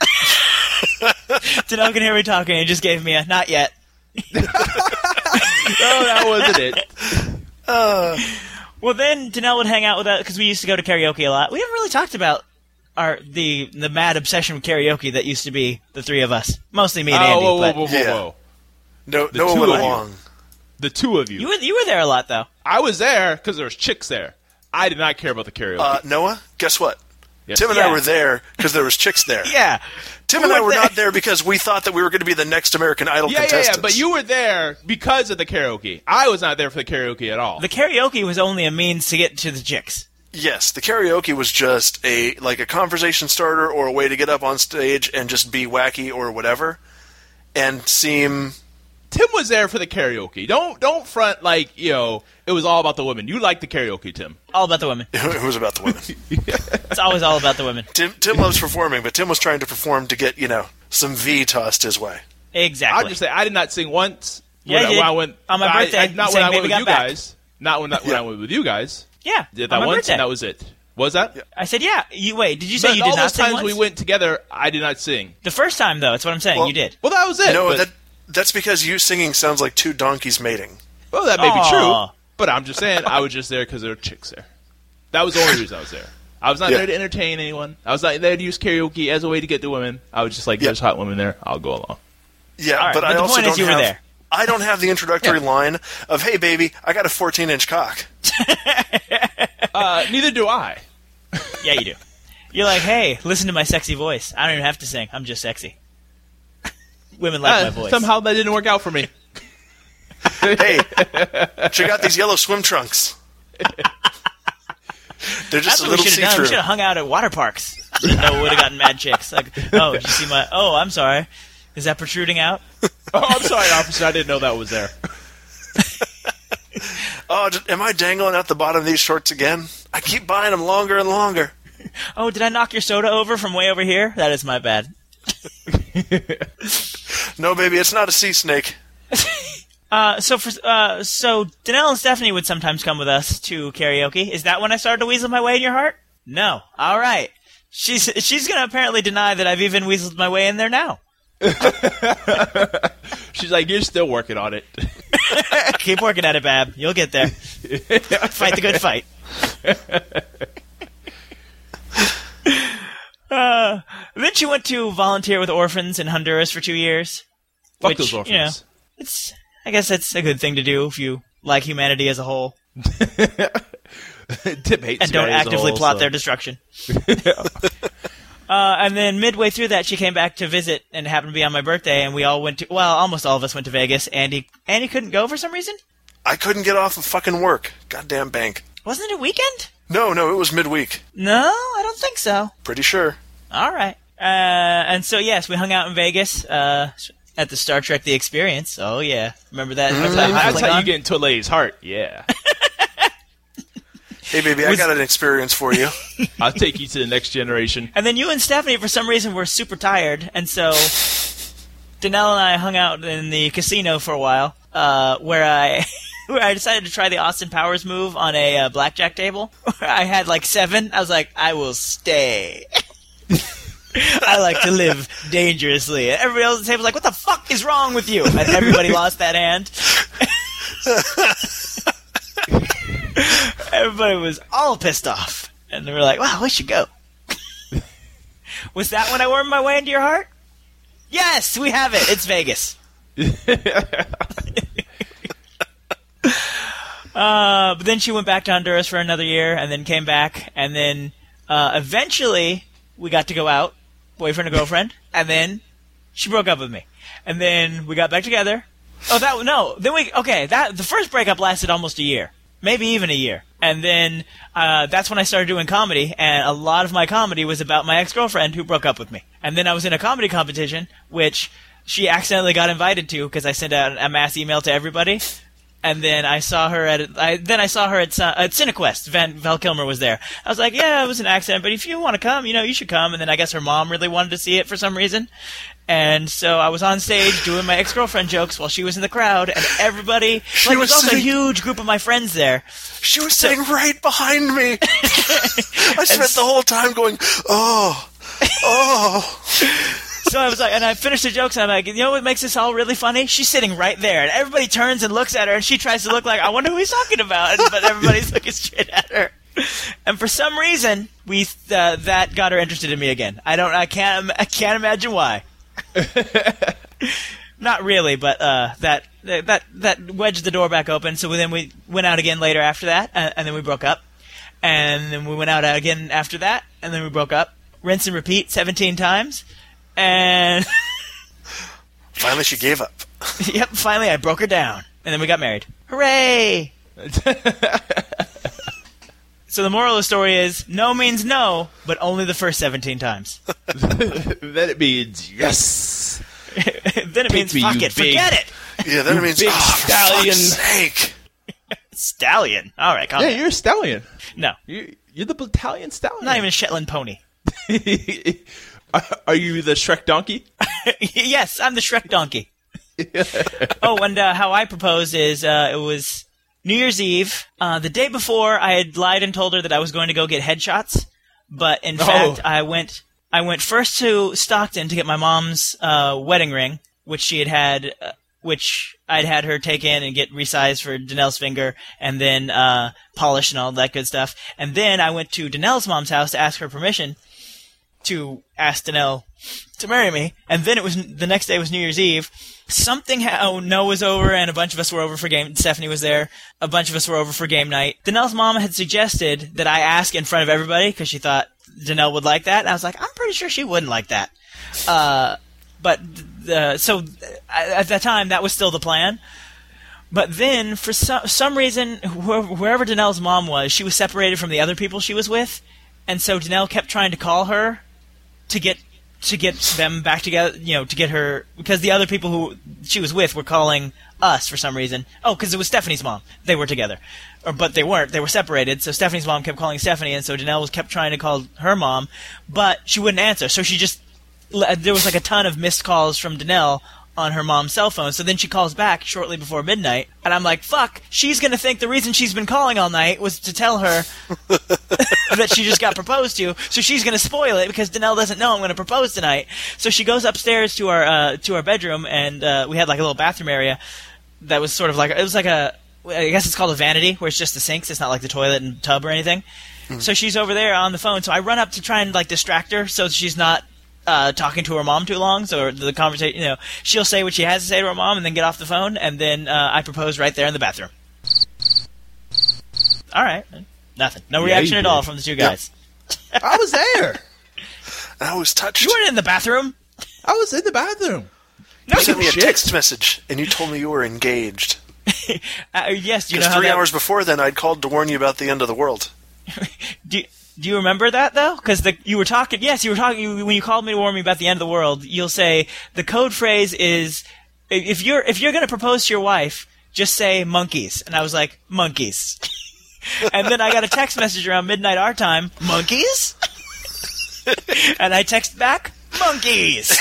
Danelle can hear me talking and just gave me a not yet. No, that wasn't it. Uh, Well, then Danelle would hang out with us because we used to go to karaoke a lot. We haven't really talked about our the the mad obsession with karaoke that used to be the three of us, mostly me and Oh, Andy. whoa, whoa, but whoa, whoa, Yeah. whoa! no, The no one two went of you. along. The two of you. You were you were there a lot though. I was there because there was chicks there. I did not care about the karaoke. Uh, Noah, guess what? Yes. Tim and Yeah. I were there because there was chicks there. Yeah, Tim We and I were were there. not there because we thought that we were going to be the next American Idol yeah, yeah, contestants. yeah. But you were there because of the karaoke. I was not there for the karaoke at all. the karaoke was only a means to get to the chicks. Yes, the karaoke was just a like a conversation starter or a way to get up on stage and just be wacky or whatever, and seem. Tim was there for the karaoke. Don't don't front like you know it was all about the women. You like the karaoke, Tim. All about the women. It was about the women. It's always all about the women. Tim Tim loves performing, but Tim was trying to perform to get you know some V tossed his way. Exactly. I'll just say I did not sing once. Yeah, when, you I, did. when I went On my I- birthday, I- you not sang when I went Baby with Got you Back. guys. Not when, I- when Yeah. I went with you guys. yeah, Did on that my once, birthday. and that was it. Was that? I said, yeah. You wait. Did you say But you all did not those sing times once? we went together, I did not sing. The first time though, that's what I'm saying. Well- you did. Well, that was it. No, but- that that's because you singing sounds like two donkeys mating. well, that may be Aw. true. But I'm just saying, I was just there because there were chicks there. That was the only reason I was there. I was not Yeah. there to entertain anyone. I was not there to use karaoke as a way to get to women. I was just like, Yeah. there's hot women there. I'll go along. Yeah, All right, but, but I the also point is don't you were have. there. I don't have the introductory line of "Hey, baby, I got a fourteen inch cock." Uh, neither do I. Yeah, you do. You're like, hey, listen to my sexy voice. I don't even have to sing. I'm just sexy. Women like Uh, my voice. somehow that didn't work out for me. Hey, check out these yellow swim trunks. They're just That's a what we little should have done. We see-through. should have hung out at water parks. No, we would have gotten mad chicks. Like, oh, did you see my? Oh, I'm sorry. Is that protruding out? Oh, I'm sorry, officer. I didn't know that was there. Oh, j- am I dangling out the bottom of these shorts again? I keep buying them longer and longer. Oh, did I knock your soda over from way over here? That is my bad. No, baby, it's not a sea snake. Uh, so for uh, so Danelle and Stephanie would sometimes come with us to karaoke. Is that when I started to weasel my way in your heart? No. All right. She's she's gonna apparently deny that I've even weaseled my way in there now. She's like, you're still working on it. Keep working at it, Bab. You'll get there. Fight the good fight. uh, then she went to volunteer with orphans in Honduras for two years. Fuck which, those orphans. You know, it's I guess that's a good thing to do if you like humanity as a whole Tim hates and don't guys actively all, plot so. their destruction. Uh, and then midway through that, she came back to visit and it happened to be on my birthday, and we all went to, well, almost all of us went to Vegas. Andy, Andy couldn't go for some reason? I couldn't get off of fucking work. Goddamn bank. Wasn't it a weekend? No, no, it was midweek. No, I don't think so. Pretty sure. All right. Uh, and so, yes, we hung out in Vegas uh, at the Star Trek The Experience. Oh, yeah. Remember that? Remember that That's how Klingon? you get into a lady's heart. Yeah. Hey, baby, I Was- got an experience for you. I'll take you to the next generation. And then you and Stephanie, for some reason, were super tired, and so Danelle and I hung out in the casino for a while, uh, where I where I decided to try the Austin Powers move on a uh, blackjack table. I had like seven. I was like, I will stay. I like to live dangerously. And everybody else at the table was like, what the fuck is wrong with you? And everybody lost that hand. Everybody was all pissed off. And they were like, wow, we should go. Was that when I wormed my way into your heart? Yes, we have it. It's Vegas. uh, but then she went back to Honduras for another year and then came back. And then uh, eventually we got to go out, boyfriend and girlfriend. And then she broke up with me. And then we got back together. Oh, that no. Then we okay. That the first breakup lasted almost a year, maybe even a year. And then uh, that's when I started doing comedy, and a lot of my comedy was about my ex-girlfriend who broke up with me. And then I was in a comedy competition, which she accidentally got invited to because I sent out a mass email to everybody. And then I saw her at I then I saw her at uh, at Cinequest. Van Val Kilmer was there. I was like, yeah, it was an accident, but if you want to come, you know, you should come. And then I guess her mom really wanted to see it for some reason. And so I was on stage doing my ex-girlfriend jokes while she was in the crowd, and everybody. She like, was there was also sitting- a huge group of my friends there. She was sitting right behind me. I spent the whole time going, oh, oh. So I was like, and I finished the jokes, and I'm like, you know what makes this all really funny? She's sitting right there, and everybody turns and looks at her, and she tries to look like, I wonder who he's talking about, but everybody's looking straight at her. And for some reason, we uh, that got her interested in me again. I don't, I can't, I can't imagine why. Not really, but uh, that that that wedged the door back open. So then we went out again later after that, and, and then we broke up, and then we went out again after that, and then we broke up. Rinse and repeat seventeen times. And Finally, she gave up. Yep, finally I broke her down. And then we got married. Hooray! So the moral of the story is, no means no, but only the first seventeen times. Then it means yes. Then it means, me, fuck you it, big- forget it! Yeah, then it means, big oh, for stallion. fuck's sake. Stallion. Alright, calm Yeah, down. you're a stallion. No, You're, you're the battalion stallion. not even a Shetland pony. Are- Are you the Shrek donkey? Yes, I'm the Shrek donkey. Oh, and uh, how I proposed is uh, it was New Year's Eve. Uh, the day before, I had lied and told her that I was going to go get headshots, but in Oh. fact, I went. I went first to Stockton to get my mom's uh, wedding ring, which she had had, uh, which I'd had her take in and get resized for Danelle's finger, and then uh, polished and all that good stuff. And then I went to Danelle's mom's house to ask her permission to ask Danelle to marry me. And then it was the next day was New Year's Eve. Something how Noah was over and a bunch of us were over for game. Stephanie was there. A bunch of us were over for game night. Danelle's mom had suggested that I ask in front of everybody because she thought Danelle would like that. And I was like, I'm pretty sure she wouldn't like that. Uh, but the, so at that time that was still the plan. But then for some some reason, wh- wherever Danelle's mom was, she was separated from the other people she was with, and so Danelle kept trying to call her to get to get them back together, you know, to get her, because the other people who she was with were calling us for some reason. Oh, because it was Stephanie's mom. They were together. Or, but they weren't. They were separated, so Stephanie's mom kept calling Stephanie, and so Danelle was kept trying to call her mom, but she wouldn't answer. So she just, there was like a ton of missed calls from Danelle on her mom's cell phone, so then she calls back shortly before midnight, and I'm like, fuck, she's gonna think the reason she's been calling all night was to tell her that she just got proposed to, so she's gonna spoil it because Danelle doesn't know I'm gonna propose tonight. So she goes upstairs to our uh, to our bedroom, and uh, we had like a little bathroom area that was sort of like, it was like a, I guess it's called a vanity, where it's just the sinks, it's not like the toilet and tub or anything. Mm-hmm. So she's over there on the phone, so I run up to try and like distract her so she's not Uh, talking to her mom too long, so the conversation, you know, she'll say what she has to say to her mom and then get off the phone, and then uh, I propose right there in the bathroom. All right. Nothing. No Yeah, reaction you at did. all from the two guys. I was there. I was touched. You weren't in the bathroom? I was in the bathroom. No, You sent me a shit. text message, and you told me you were engaged. uh, yes, do you know Because how three that... hours before then, I'd called to warn you about the end of the world. Do, do you remember that, though? Because you were talking... Yes, you were talking... You, when you called me to warn me about the end of the world, you'll say, the code phrase is, if you're if you're going to propose to your wife, just say monkeys. And I was like, monkeys. And then I got a text message around midnight our time, monkeys? And I text back, monkeys!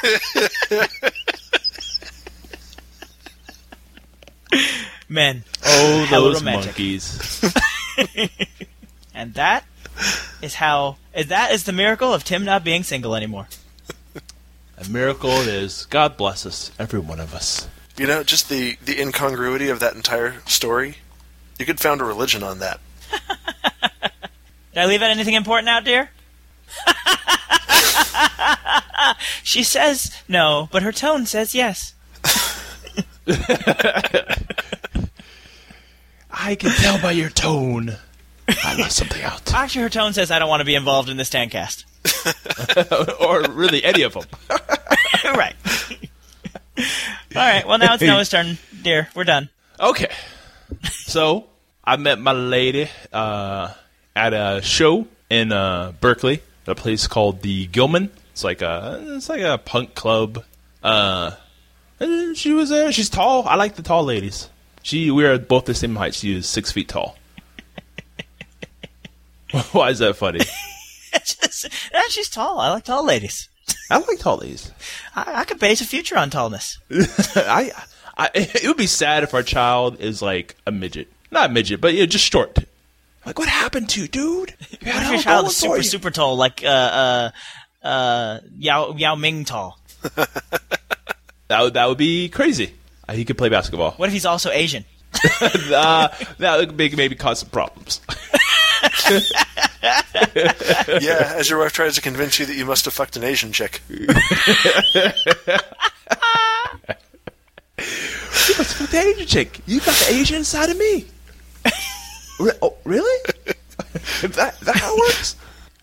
Men. Oh, Hella those romantic. monkeys. And that is how... That is the miracle of Tim not being single anymore. A miracle it is. God bless us, every one of us. You know, just the, the incongruity of that entire story. You could found a religion on that. Did I leave out anything important out, dear? She says no, but her tone says yes. I can tell by your tone. I left something out. Actually, her tone says I don't want to be involved in this Tancast. Or really any of them. Right. All right, well, now it's Noah's turn, dear. We're done. Okay. So, I met my lady uh, at a show in uh, Berkeley, a place called the Gilman. It's like a it's like a punk club. Uh, And she was there. She's tall. I like the tall ladies. She, we are both the same height. She is six feet tall. Why is that funny? Just, yeah, she's tall. I like tall ladies. I like tall ladies. I, I could base a future on tallness. I, I, it would be sad if our child is like a midget. Not a midget, but yeah, just short. Like, what happened to you, dude? You What if your child is super, super tall, like uh, uh, uh, Yao Yao Ming tall? That would that would be crazy. Uh, he could play basketball. What if he's also Asian? uh, that would maybe, maybe cause some problems. Yeah, as your wife tries to convince you that you must have fucked an Asian chick. You must fuck the Asian chick. You got the Asian inside of me. Re- oh, really? Is that, is that how it works?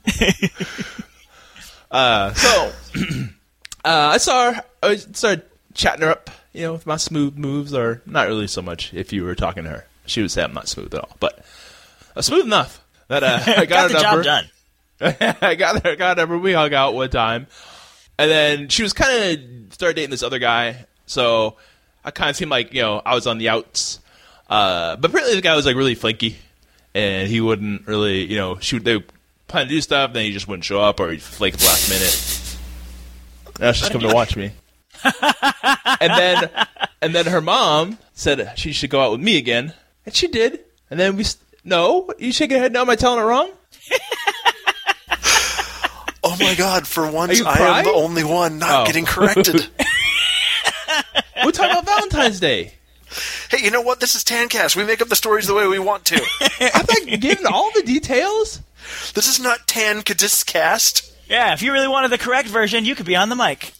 uh, so, uh, I saw her, I started chatting her up, you know, with my smooth moves, or not really so much if you were talking to her. She would say I'm not smooth at all, but uh, smooth enough that uh, I got, Got her the number. job done. I got her, got her number. We hung out one time, and then she was kind of started dating this other guy. So I kind of seemed like, you know, I was on the outs. Uh, but apparently the guy was like really flaky, and he wouldn't really, you know, she would, they would plan to do stuff, then he just wouldn't show up, or he'd flake at the last minute. Now she's coming to watch me. and then, and then her mom said she should go out with me again, and she did. And then we, st- no, you shaking your head? No, am I telling it wrong? Oh my god, for once you I am crying? the only one not Oh. getting corrected. We're talking about Valentine's Day. Hey, you know what? This is Tancast. We make up the stories the way we want to. I'm like giving all the details. This is not Tancast. Yeah, if you really wanted the correct version, you could be on the mic.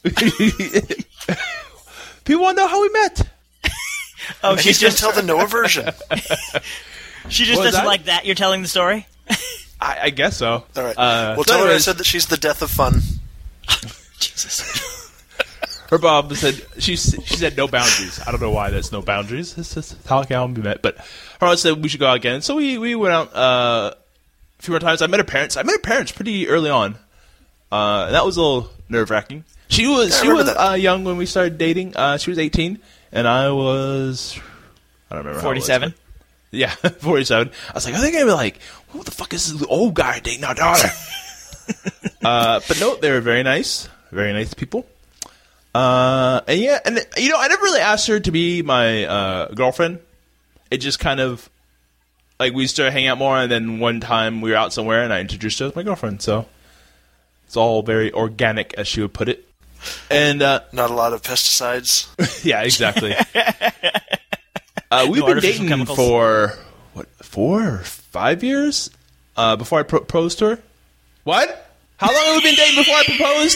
People want to know how we met. Oh, He's she's going just to tell the Noah version. she just What was doesn't that? like that. You're telling the story. I, I guess so. All right. Uh, well, so tell her I anyways, said that she's the death of fun. Jesus. her mom said she she said no boundaries. I don't know why that's no boundaries. It's just how can we met. But her mom said we should go out again. So we, we went out uh, a few more times. I met her parents. I met her parents pretty early on. Uh, and that was a little nerve wracking. She was Yeah, I she remember was that. uh, young when we started dating. Uh, she was eighteen, and I was I don't remember how old I was, Forty-seven. but- Yeah, forty-seven. I was like, I think I'd be like, who the fuck is this old guy dating our daughter? uh, but no, they were very nice, very nice people. Uh, and yeah, and you know, I never really asked her to be my uh, girlfriend. It just kind of like we started hanging out more, and then one time we were out somewhere, and I introduced her as my girlfriend. So it's all very organic, as she would put it. And uh, Not a lot of pesticides. yeah, exactly. Uh, we've No been artificial dating chemicals. for, what, four or five years? Uh, before I pro- proposed to her? What? How long have we been dating before I proposed?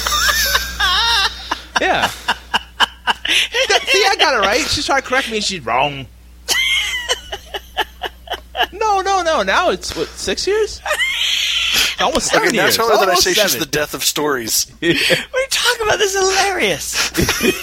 Yeah. See, I got it right. She's trying to correct me and she's wrong. No, no, no. Now it's, what, six years? Almost seven Okay, now years. tell her that I Almost say she's seven. the death of stories. What are you talking about? This is hilarious.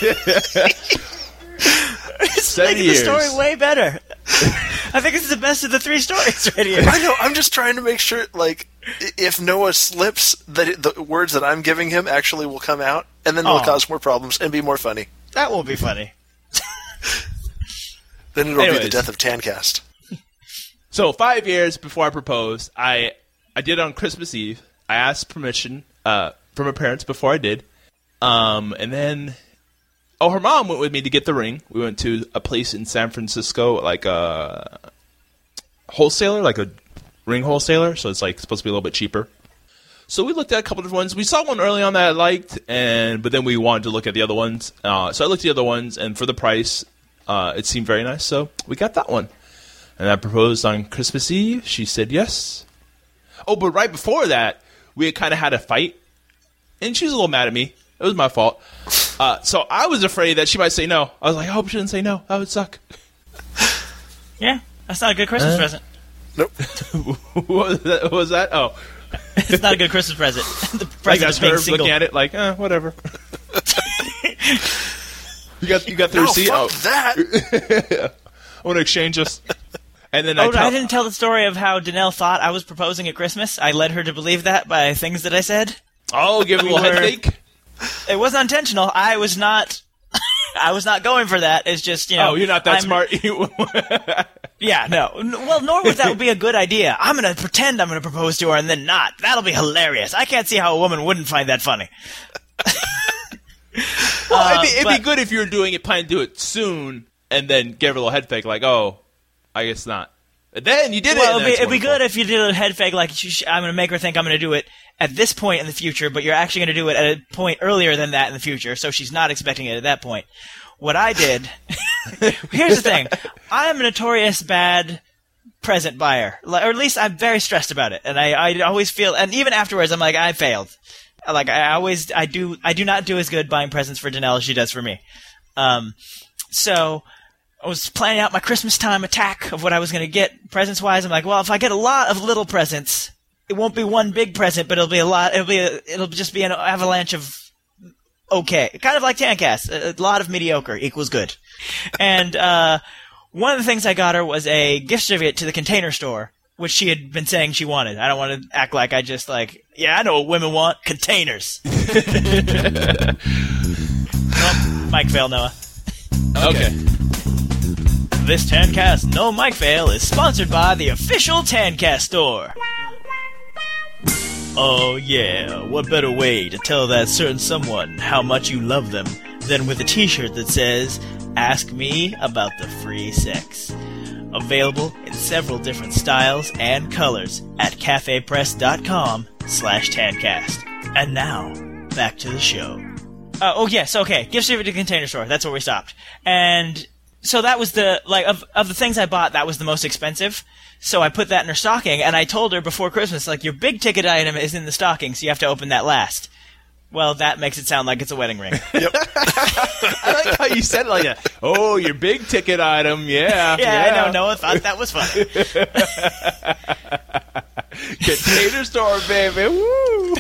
It's Seven making years. the story way better. I think it's the best of the three stories right here. I know. I'm just trying to make sure, like, i- if Noah slips, that it, the words that I'm giving him actually will come out, and then it'll Oh. cause more problems and be more funny. That won't be funny. Then it'll be the Anyways. death of Tancast. So five years before I proposed, I I did it on Christmas Eve. I asked permission uh, from her parents before I did, um, and then oh, her mom went with me to get the ring. We went to a place in San Francisco, like a wholesaler, like a ring wholesaler. So it's like supposed to be a little bit cheaper. So we looked at a couple different ones. We saw one early on that I liked, and but then we wanted to look at the other ones. Uh, so I looked at the other ones, and for the price, uh, it seemed very nice. So we got that one. And I proposed on Christmas Eve. She said yes. Oh, but right before that, we had kind of had a fight. And she was a little mad at me. It was my fault. Uh, so I was afraid that she might say no. I was like, I hope she didn't say no. That would suck. Yeah, that's not a good Christmas Uh. present. Nope. what, was that? what was that? Oh. It's not a good Christmas present. The I present got is being her single. looking at it like, eh, whatever. you got you got the No, receipt? fuck Oh, that. I want to exchange us. And then I Oh, tell, I didn't tell the story of how Danelle thought I was proposing at Christmas. I led her to believe that by things that I said. oh, give a little We head were- fake. It wasn't intentional. I was not. I was not going for that. It's just, you know. Oh, you're not that I'm, smart. Yeah, no. N- Well, nor would that would be a good idea. I'm going to pretend I'm going to propose to her and then not. That'll be hilarious. I can't see how a woman wouldn't find that funny. Well, Uh, it'd, be, it'd but- be good if you were doing it, planning to do it soon, and then give her a little head fake, like, oh, I guess not. But then you did it. Well, and it'd be, that's it'd be wonderful. good if you did a head fake, like, sh- sh- I'm going to make her think I'm going to do it at this point in the future, but you're actually going to do it at a point earlier than that in the future, so she's not expecting it at that point. What I did, here's the thing, I am a notorious bad present buyer, Li- or at least I'm very stressed about it, and I, I always feel, and even afterwards, I'm like, I failed. Like, I always, I do, I do not do as good buying presents for Danelle as she does for me. Um, so, I was planning out my Christmas time attack of what I was going to get presents-wise. I'm like, well, if I get a lot of little presents, it won't be one big present, but it'll be a lot, it'll be, a, it'll just be an avalanche of okay. Kind of like Tancast. A, a lot of mediocre equals good. And, uh, one of the things I got her was a gift certificate to the Container Store, which she had been saying she wanted. I don't want to act like I just like, yeah, I know what women want. Containers. Oh, mic fail, Noah. Okay. This Tancast No Mic Fail is sponsored by the official Tancast store. Oh yeah, what better way to tell that certain someone how much you love them than with a t-shirt that says, "Ask me about the free sex." Available in several different styles and colors at cafepress.com slash Tancast. And now, back to the show. Uh, oh yes, okay, gift certificate to the Container Store, that's where we stopped. And so that was the, like, of of the things I bought, that was the most expensive. So I put that in her stocking, and I told her before Christmas, like, your big ticket item is in the stocking, so you have to open that last. Well, that makes it sound like it's a wedding ring. I like how you said it like that. Oh, your big ticket item, yeah. Yeah, I know, Noah thought that was funny. Container Store, baby. Woo!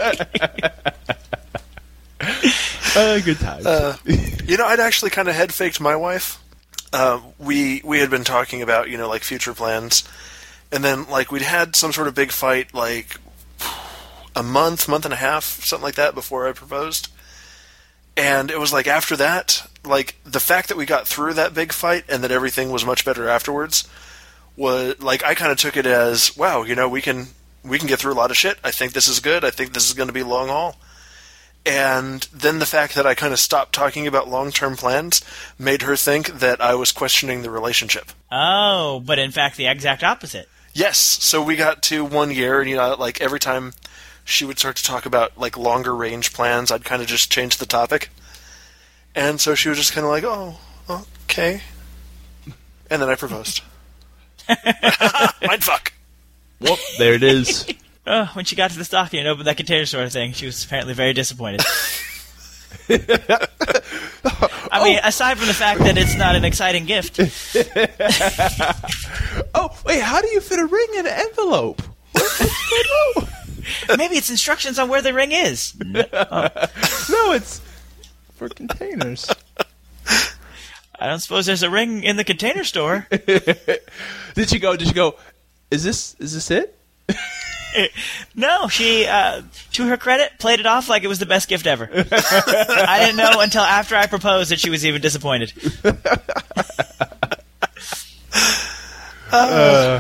uh, good times. Uh, you know, I'd actually kind of head faked my wife. Uh, we we had been talking about, you know, like future plans, and then like we'd had some sort of big fight, like a month, month and a half, something like that, before I proposed. And it was like after that, like the fact that we got through that big fight and that everything was much better afterwards was like I kind of took it as, wow, you know, we can we can get through a lot of shit. I think this is good. I think this is going to be long haul. And then the fact that I kind of stopped talking about long-term plans made her think that I was questioning the relationship. Oh, but in fact the exact opposite. Yes. So we got to one year, and, you know, like every time she would start to talk about, like, longer-range plans, I'd kind of just change the topic. And so she was just kind of like, oh, okay. And then I proposed. Mindfuck. Whoop, there it is. Oh, when she got to the stocking and opened that Container Store thing, she was apparently very disappointed. I mean, aside from the fact that it's not an exciting gift. Oh, wait, how do you fit a ring in an envelope? Maybe it's instructions on where the ring is. No, oh. No, it's for containers. I don't suppose there's a ring in the Container Store. Did you go, did you go, is this, is this it? No, she, uh, to her credit, played it off like it was the best gift ever. I didn't know until after I proposed that she was even disappointed. Uh,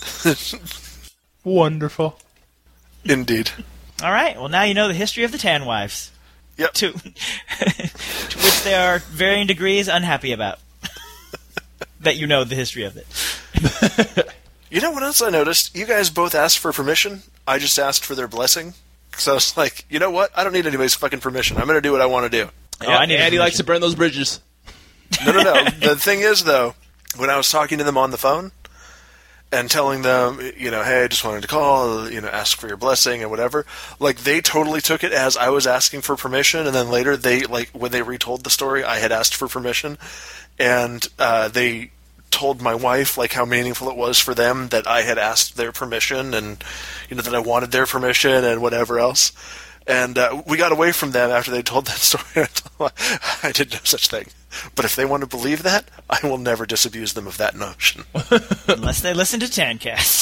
wonderful. Indeed. All right, well, now you know the history of the Tan Wives. Yep. To, to which they are varying degrees unhappy about. That you know the history of it. You know what else I noticed? You guys both asked for permission. I just asked for their blessing. So I was like, you know what? I don't need anybody's fucking permission. I'm going to do what I want to do. Oh, I need Andy permission. likes to burn those bridges. No, no, no. The thing is, though, when I was talking to them on the phone and telling them, you know, hey, I just wanted to call, you know, ask for your blessing and whatever, like, they totally took it as I was asking for permission, and then later they, like, when they retold the story, I had asked for permission, and uh, they told my wife, like, how meaningful it was for them that I had asked their permission and, you know, that I wanted their permission and whatever else. And uh, we got away from them after they told that story. I did no such thing. But if they want to believe that, I will never disabuse them of that notion. Unless they listen to Tancast.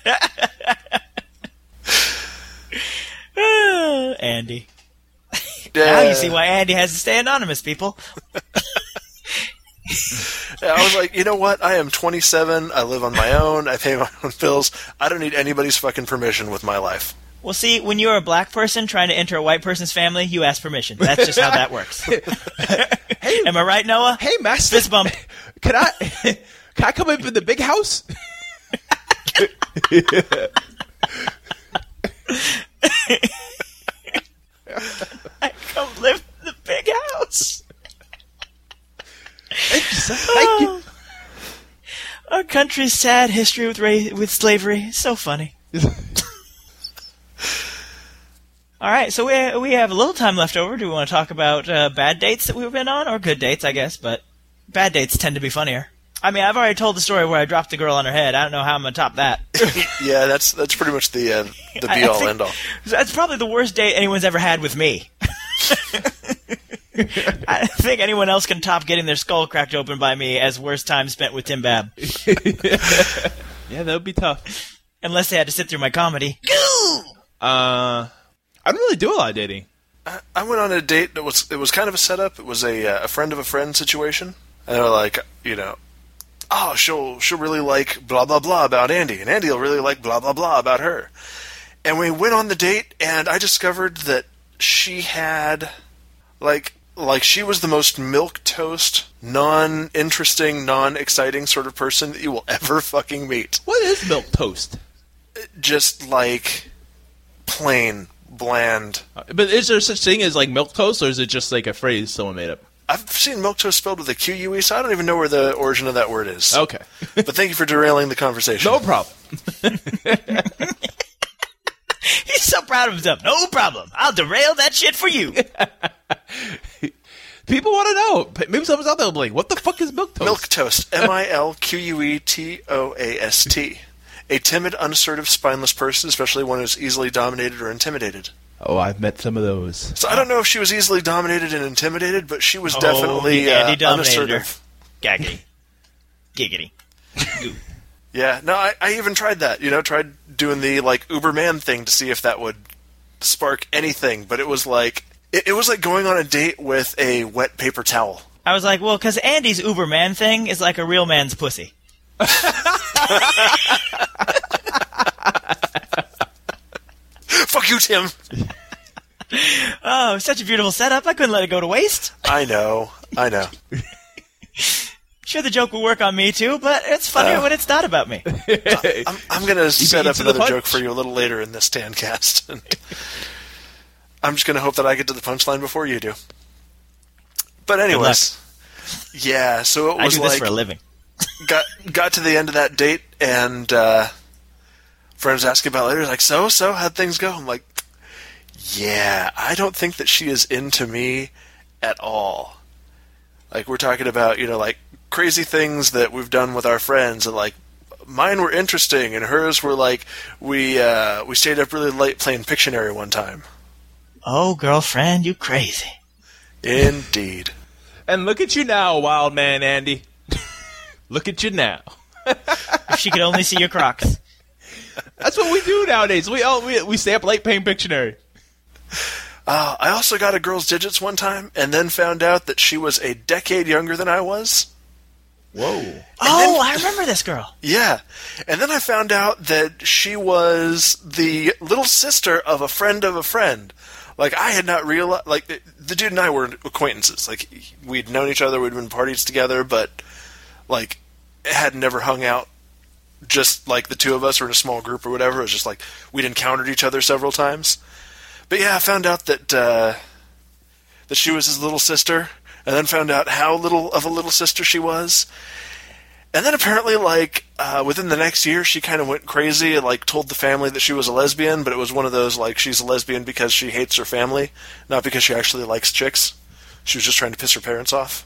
Andy. Now you see why Andy has to stay anonymous, people. Yeah, I was like, you know what? I am twenty-seven. I live on my own. I pay my own bills. I don't need anybody's fucking permission with my life. Well, see, when you're a black person trying to enter a white person's family, you ask permission. That's just how that works. Hey, am I right, Noah? Hey, Master. Fist bump. Can I, can I come up in the big house? I come live in the big house. Thank you, sir. Thank you. Our country's sad history with ra- with slavery is so funny. All right, so we we have a little time left over. Do we want to talk about uh, bad dates that we've been on, or good dates, I guess? But bad dates tend to be funnier. I mean, I've already told the story where I dropped the girl on her head. I don't know how I'm gonna top that. Yeah, that's that's pretty much the uh, the be all end all. That's probably the worst date anyone's ever had with me. I don't think anyone else can top getting their skull cracked open by me as worst time spent with Tim Babb. Yeah, that would be tough. Unless they had to sit through my comedy. Uh, I don't really do a lot of dating. I, I went on a date that was it was kind of a setup. It was a uh, a friend of a friend situation, and they were like, you know, oh, she'll she'll really like blah blah blah about Andy, and Andy will really like blah blah blah about her. And we went on the date, and I discovered that she had like. Like, she was the most milquetoast, non-interesting, non-exciting sort of person that you will ever fucking meet. What is milk toast? Just, like, plain, bland. Uh, but is there such thing as, like, milk toast, or is it just, like, a phrase someone made up? I've seen milquetoast spelled with a Q U E, so I don't even know where the origin of that word is. Okay. But thank you for derailing the conversation. No problem. He's so proud of himself. No problem. I'll derail that shit for you. People want to know. Maybe someone's out there will be like, what the fuck is milk toast? Milk toast. M I L Q U E T O A S T. A timid, unassertive, spineless person, especially one who's easily dominated or intimidated. Oh, I've met some of those. So I don't know if she was easily dominated and intimidated, but she was Oh, definitely the uh, Andy dominated her. unassertive. Gaggity. Giggity. Goo. Yeah, no, I, I even tried that. You know, tried doing the like Uberman thing to see if that would spark anything, but it was like it, it was like going on a date with a wet paper towel. I was like, well, because Andy's Uberman thing is like a real man's pussy. Fuck you, Tim. Oh, such a beautiful setup. I couldn't let it go to waste. I know, I know. Sure, the joke will work on me too, but it's funnier Uh. when it's not about me. I'm, I'm going to set up beats the another punch. joke for you a little later in this Stancast. And I'm just going to hope that I get to the punchline before you do. But anyways, yeah. So it I was do this like for a living. got got to the end of that date, and uh, friends asking about later, like, so so how'd things go? I'm like, yeah, I don't think that she is into me at all. Like, we're talking about, you know, like crazy things that we've done with our friends, and like mine were interesting, and hers were like we uh, we stayed up really late playing Pictionary one time. Oh, girlfriend, you crazy. Indeed. And look at you now, wild man Andy. Look at you now. If she could only see your Crocs. That's what we do nowadays. We all we, we stay up late playing Pictionary. Uh, I also got a girl's digits one time, and then found out that she was a decade younger than I was. Whoa. Oh, I remember this girl. Yeah. And then I found out that she was the little sister of a friend of a friend. Like, I had not realized, like, the, the dude and I were acquaintances. Like, we'd known each other, we'd been parties together, but, like, had never hung out just like the two of us or in a small group or whatever. It was just like, we'd encountered each other several times. But yeah, I found out that, uh, that she was his little sister, and then found out how little of a little sister she was. And then apparently, like, uh, within the next year, she kind of went crazy and, like, told the family that she was a lesbian, but it was one of those, like, she's a lesbian because she hates her family, not because she actually likes chicks. She was just trying to piss her parents off.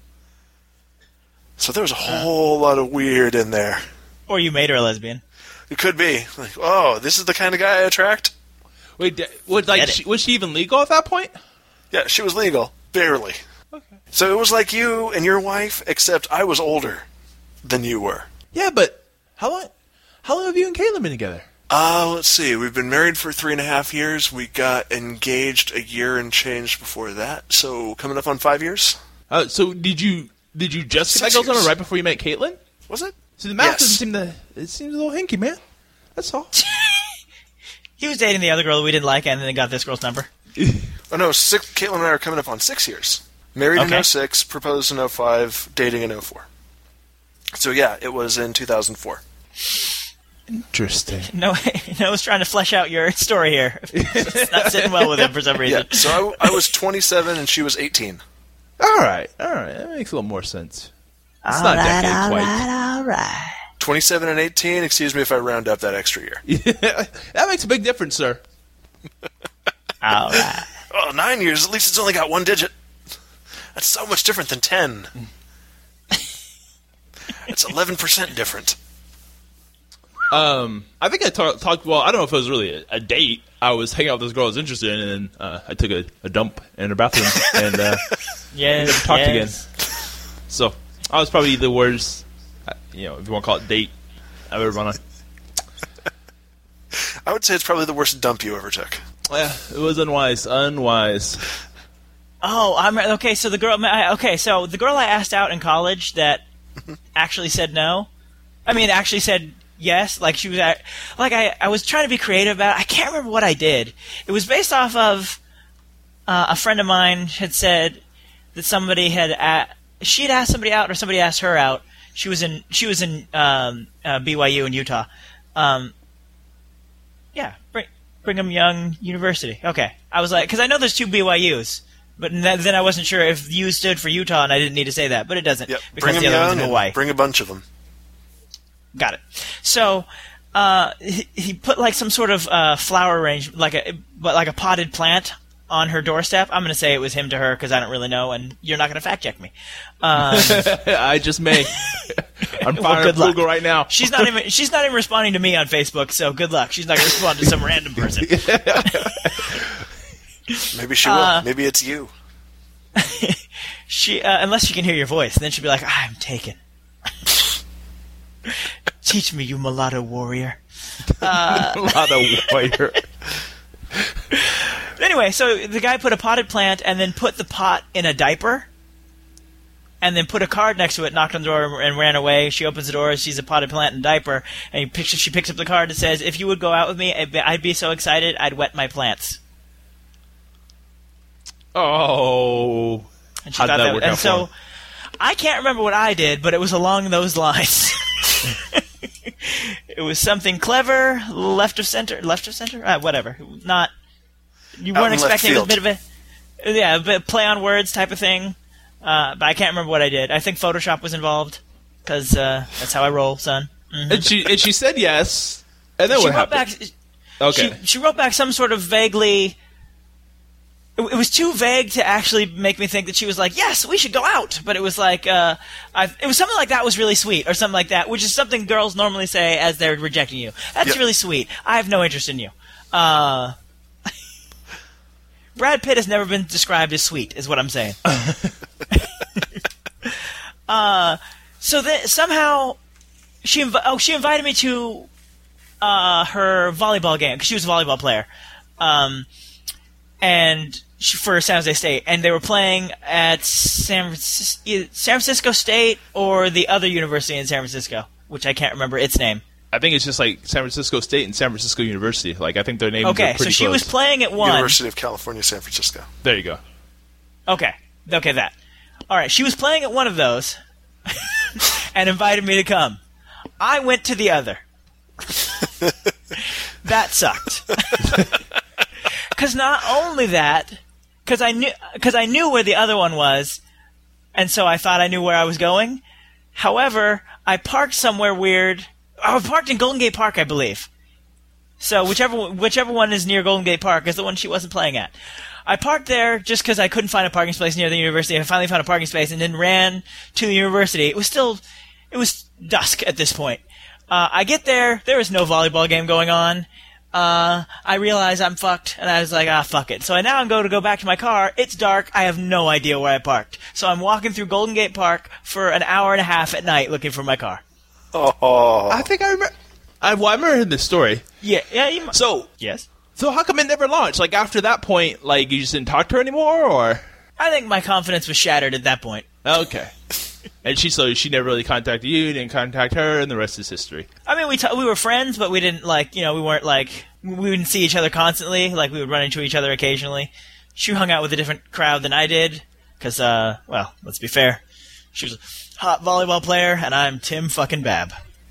So there was a whole lot of weird in there. Or you made her a lesbian. It could be. Like, oh, this is the kind of guy I attract? Wait, d- was, like, Get it. she, was she even legal at that point? Yeah, she was legal. Barely. Okay. So it was like you and your wife, except I was older than you were. Yeah, but how long? How long have you and Caitlin been together? Uh, let's see. We've been married for three and a half years. We got engaged a year and change before that. So coming up on five years. Uh, so did you did you just get that Six girl's number years. right before you met Caitlin? Was it? See, the math Yes. doesn't seem to. It seems a little hinky, man. That's all. He was dating the other girl that we didn't like, and then got this girl's number. Oh no, six, Caitlin and I are coming up on six years. Married Okay. in oh six, proposed in oh five, dating in oh four. So yeah, it was in two thousand four. Interesting. No, Noah's trying to flesh out your story here. It's not sitting well with him for some reason. Yeah, so I, I was twenty-seven and she was eighteen. All right, all right. That makes a little more sense. It's All not right, decade all quite. right, all right. twenty-seven and eighteen, excuse me if I round up that extra year. That makes a big difference, sir. All right. Oh, nine years, at least it's only got one digit. That's so much different than ten. It's eleven percent different. Um, I think I talk, talked. Well, I don't know if it was really a, a date. I was hanging out with this girl I was interested in, and then uh, I took a, a dump in her bathroom and uh, Yes, talked yes. again. So I was probably the worst, uh, you know, if you want to call it date I've ever been on. I would say it's probably the worst dump you ever took. Yeah, it was unwise. Unwise. Oh, I'm okay. So the girl, I- okay, so the girl I asked out in college that actually said no. I mean, actually said yes. Like she was, at, like I, I was trying to be creative about it. I can't remember what I did. It was based off of uh, a friend of mine had said that somebody had a she had asked somebody out, or somebody asked her out. She was in she was in um, uh, B Y U in Utah. Um, yeah, Bring, Brigham Young University. Okay, I was like, because I know there's two B Y Us. But then then I wasn't sure if U stood for Utah, and I didn't need to say that, but it doesn't. Yep. Because Bring the them other one's young in and Hawaii. bring a bunch of them. Got it. So uh, he, he put like some sort of uh, flower arrangement, like a but like a potted plant on her doorstep. I'm going to say it was him to her because I don't really know, and you're not going to fact check me. Um, I just may. I'm Well, firing good up luck. Google right now. she's not even she's not even responding to me on Facebook, so good luck. She's not going to respond to some random person. Maybe she will. Uh, Maybe it's you. She uh, unless she can hear your voice, then she'll be like, "I'm taken." Teach me, you mulatto warrior. A lot of warrior. Anyway, so the guy put a potted plant and then put the pot in a diaper and then put a card next to it, knocked on the door, and ran away. She opens the door, she's a potted plant and diaper, and he picks, she picks up the card that says, "If you would go out with me, I'd be, I'd be so excited, I'd wet my plants." Oh. And she How'd thought that that, work and out for so him? I can't remember what I did, but it was along those lines. It was something clever, left of center, left of center, uh, whatever. Not you Out weren't in left expecting it was a bit field. of a yeah, a bit of play on words type of thing. Uh, but I can't remember what I did. I think Photoshop was involved because uh, that's how I roll, son. Mhm. And she and she said yes. And then She what wrote happened? back. Okay. She, she wrote back some sort of vaguely. It, it was too vague to actually make me think that she was like, "Yes, we should go out." But it was like, uh, I, it was something like that was really sweet, or something like that, which is something girls normally say as they're rejecting you. That's Yep. really sweet. I have no interest in you. Uh, Brad Pitt has never been described as sweet, is what I'm saying. uh, so then somehow she inv- oh she invited me to uh, her volleyball game because she was a volleyball player, um, and she, for San Jose State, and they were playing at San Francisco, San Francisco State or the other university in San Francisco, which I can't remember its name. I think it's just like San Francisco State and San Francisco University. Like I think their names are Okay, pretty so she close. was playing at one. University of California, San Francisco. There you go. Okay. Okay, that. All right, she was playing at one of those and invited me to come. I went to the other. That sucked. Because not only that, because I knew, because I knew where the other one was, and so I thought I knew where I was going. However, I parked somewhere weird. I parked in Golden Gate Park, I believe. So whichever whichever one is near Golden Gate Park is the one she wasn't playing at. I parked there just because I couldn't find a parking space near the university. I finally found a parking space and then ran to the university. It was still, it was dusk at this point. Uh, I get there. There was no volleyball game going on. Uh, I realize I'm fucked, and I was like, ah, fuck it. So I now I'm going to go back to my car. It's dark. I have no idea where I parked. So I'm walking through Golden Gate Park for an hour and a half at night looking for my car. Oh, I think I remember. I, well, I've never heard this story. Yeah, yeah. You, So, yes. so how come it never launched? Like, after that point, like, you just didn't talk to her anymore, or? I think my confidence was shattered at that point. Okay. And she, so she never really contacted you, didn't contact her, and the rest is history. I mean, we t- we were friends, but we didn't, like, you know, we weren't, like, we didn't see each other constantly. Like, we would run into each other occasionally. She hung out with a different crowd than I did, because, uh, well, let's be fair. She was a hot volleyball player, and I'm Tim fucking Bab.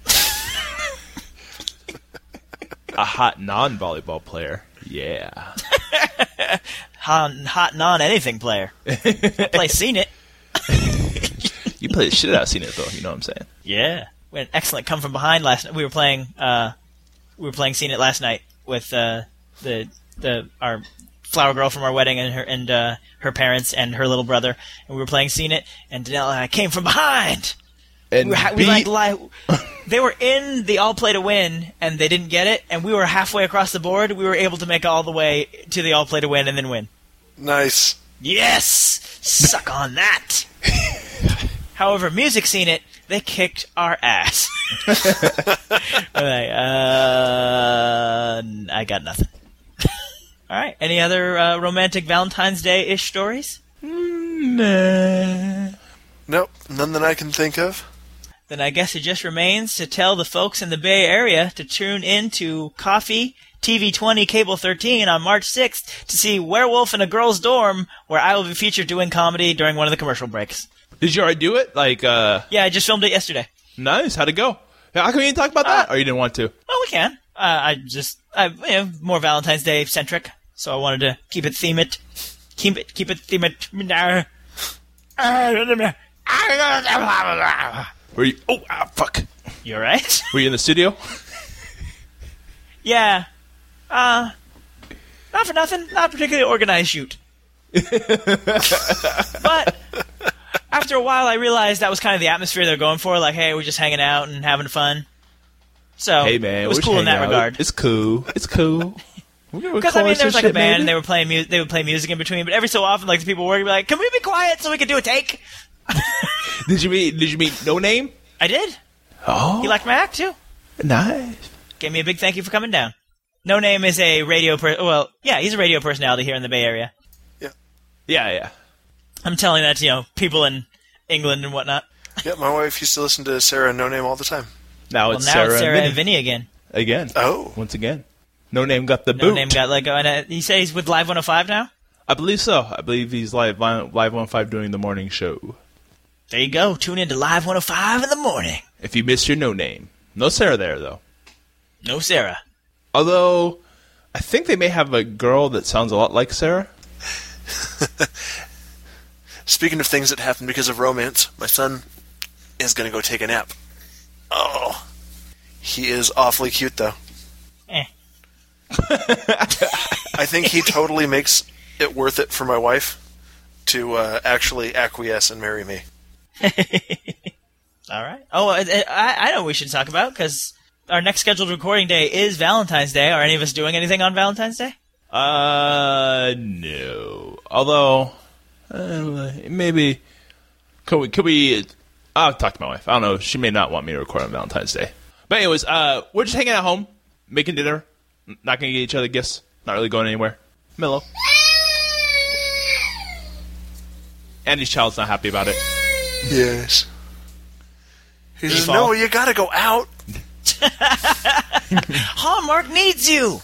A hot non-volleyball player. Yeah. hot, hot non-anything player. I play Seen It. You play the shit out of Seen It, though, you know what I'm saying? Yeah. We had an excellent come from behind last night. We were playing, uh, we were playing Seen It last night with, uh, the, the, our flower girl from our wedding and her, and, uh, her parents and her little brother. And we were playing Seen It, and Danelle and I came from behind. And we, were ha- we beat- like, li- they were in the all play to win, and they didn't get it, and we were halfway across the board. We were able to make it all the way to the all play to win and then win. Nice. Yes! Suck on that! However, Music Seen It, they kicked our ass. I'm like, uh, I got nothing. All right. Any other uh, romantic Valentine's Day-ish stories? Nah. Nope, none that I can think of. Then I guess it just remains to tell the folks in the Bay Area to tune in to Coffee T V twenty Cable thirteen on March sixth to see Werewolf in a Girl's Dorm, where I will be featured doing comedy during one of the commercial breaks. Did you already do it? Like, uh... Yeah, I just filmed it yesterday. Nice. How'd it go? How come you didn't talk about that? Uh, or you didn't want to? Well, we can. Uh, I just, I, you know, more Valentine's Day centric, so I wanted to keep it themed. Keep it, keep it themed. Were you... Oh, ah, fuck. You alright? Were you in the studio? Yeah. Uh, not for nothing. Not a particularly organized shoot. But after a while, I realized that was kind of the atmosphere they're going for. Like, hey, we're just hanging out and having fun. So Hey, man. it was we're cool in that hanging out. regard. It's cool. It's cool. Because I mean, there was like a band, and they were playing music. They would play music in between, but every so often, like the people working, would be like, "Can we be quiet so we can do a take?" Did you meet? Did you meet No Name? I did. Oh, He liked my act too. nice. Gave me a big thank you for coming down. No Name is a radio per- well, yeah, he's a radio personality here in the Bay Area. Yeah, yeah. I'm telling that to, you know, people in England and whatnot. Yeah, my wife used to listen to Sarah and No Name all the time. Now Well, it's now Sarah, it's Sarah and and Vinny. Vinny again. again. Oh. Once again. No Name got the No boot. Name got let go. And uh, he says he's with Live one oh five now? I believe so. I believe he's live live one oh five doing the morning show. There you go. Tune in to Live one oh five in the morning. If you missed your No Name, no Sarah there though. No Sarah. Although, I think they may have a girl that sounds a lot like Sarah. Speaking of things that happen because of romance, my son is going to go take a nap. Oh. He is awfully cute, though. Eh. I think he totally makes it worth it for my wife to uh, actually acquiesce and marry me. All right. Oh, I, I I know what we should talk about, because our next scheduled recording day is Valentine's Day. Are any of us doing anything on Valentine's Day? Uh, no. Although, uh, maybe could we? Could we? I'll talk to my wife. I don't know. She may not want me to record on Valentine's Day. But anyways, uh, we're just hanging at home, making dinner, not gonna get each other gifts, not really going anywhere. Mellow. Andy's child's not happy about it. Yes. He says, Fall. no, you gotta go out. Hallmark needs you.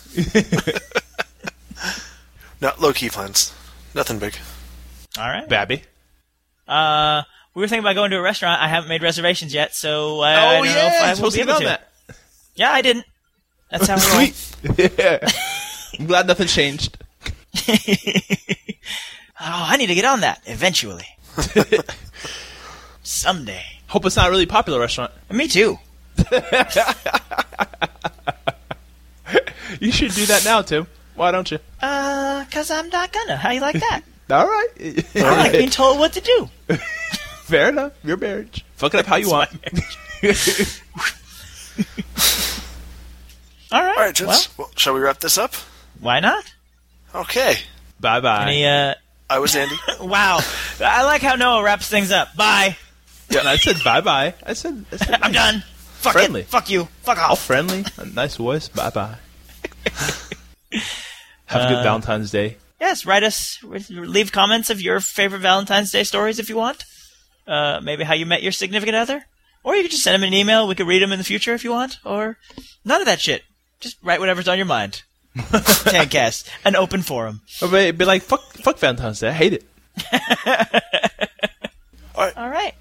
Not low-key plans. Nothing big. All right. Babby. Uh, we were thinking about going to a restaurant. I haven't made reservations yet, so I, I Oh don't know yeah, if I I'm will supposed be to able get on to. that. Yeah, I didn't. That's how we roll. Sweet. Yeah. I'm glad nothing changed. Oh, I need to get on that eventually. Someday. Hope it's not a really popular restaurant. Me too. You should do that now, Tim. Why don't you? Uh, cause I'm not gonna. How you like that? All right. I like being told what to do. Fair enough. Your marriage. Fuck it up how you want. All right. All right, gents. Well, shall we wrap this up? Why not? Okay. Bye bye. Any, uh, I was Andy. wow. I like how Noah wraps things up. Bye. Yeah, I said bye bye. I said, I said I'm done. Fuck Friendly. it. Fuck you. Fuck All off. friendly. A nice voice. Bye bye. Have a good Uh, Valentine's Day. Yes, write us. Leave comments of your favorite Valentine's Day stories if you want. Uh, maybe how you met your significant other. Or you could just send them an email. We could read them in the future if you want. Or none of that shit. Just write whatever's on your mind. Tancast. An open forum. Or be, be like, fuck, fuck Valentine's Day. I hate it. All right.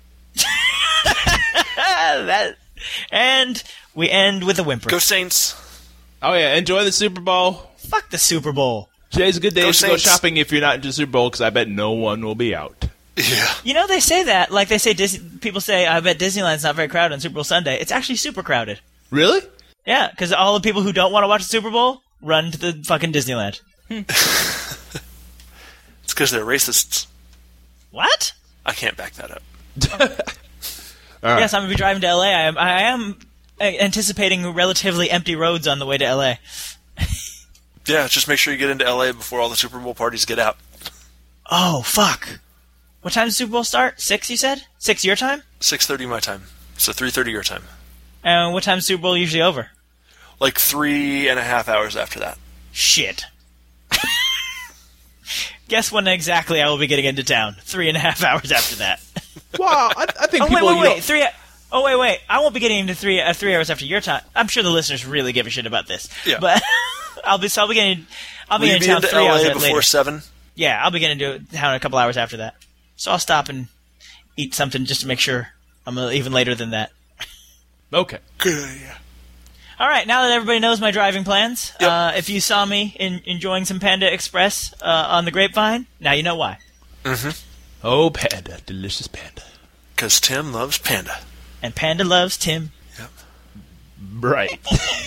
that, and we end with a whimper. Go Saints. Oh yeah, enjoy the Super Bowl. Fuck the Super Bowl. Today's a good day Go to go Saints. shopping if you're not into the Super Bowl, because I bet no one will be out. Yeah. You know, they say that. Like they say, Dis- people say, I bet Disneyland's not very crowded on Super Bowl Sunday. It's actually super crowded. Really? Yeah, because all the people who don't want to watch the Super Bowl run to the fucking Disneyland. It's because they're racists. What? I can't back that up. All right. Yes, I'm going to be driving to L A. I am, I am uh, anticipating relatively empty roads on the way to L A. Yeah, just make sure you get into L A before all the Super Bowl parties get out. Oh, fuck. What time does the Super Bowl start? Six, you said? Six your time? six thirty my time. So three thirty your time. And what time's Super Bowl usually over? Like three and a half hours after that. Shit. Guess when exactly I will be getting into town. Three and a half hours after that. Wow, I, I think Oh, wait, people. wait, you know- wait. Three... Oh, wait, wait. I won't be getting into three uh, three hours after your time. I'm sure the listeners really give a shit about this. Yeah. But I'll be, so I'll be getting... I'll be Will you getting be town into three L hours A later. before seven? Yeah, I'll be getting into town a couple hours after that. So I'll stop and eat something just to make sure I'm uh, even later than that. Okay. Good idea. All right, now that everybody knows my driving plans, Yep. uh, if you saw me in, enjoying some Panda Express uh, on the Grapevine, now you know why. Oh, panda, delicious panda. Because Tim loves panda. And Panda loves Tim. Yep. Right.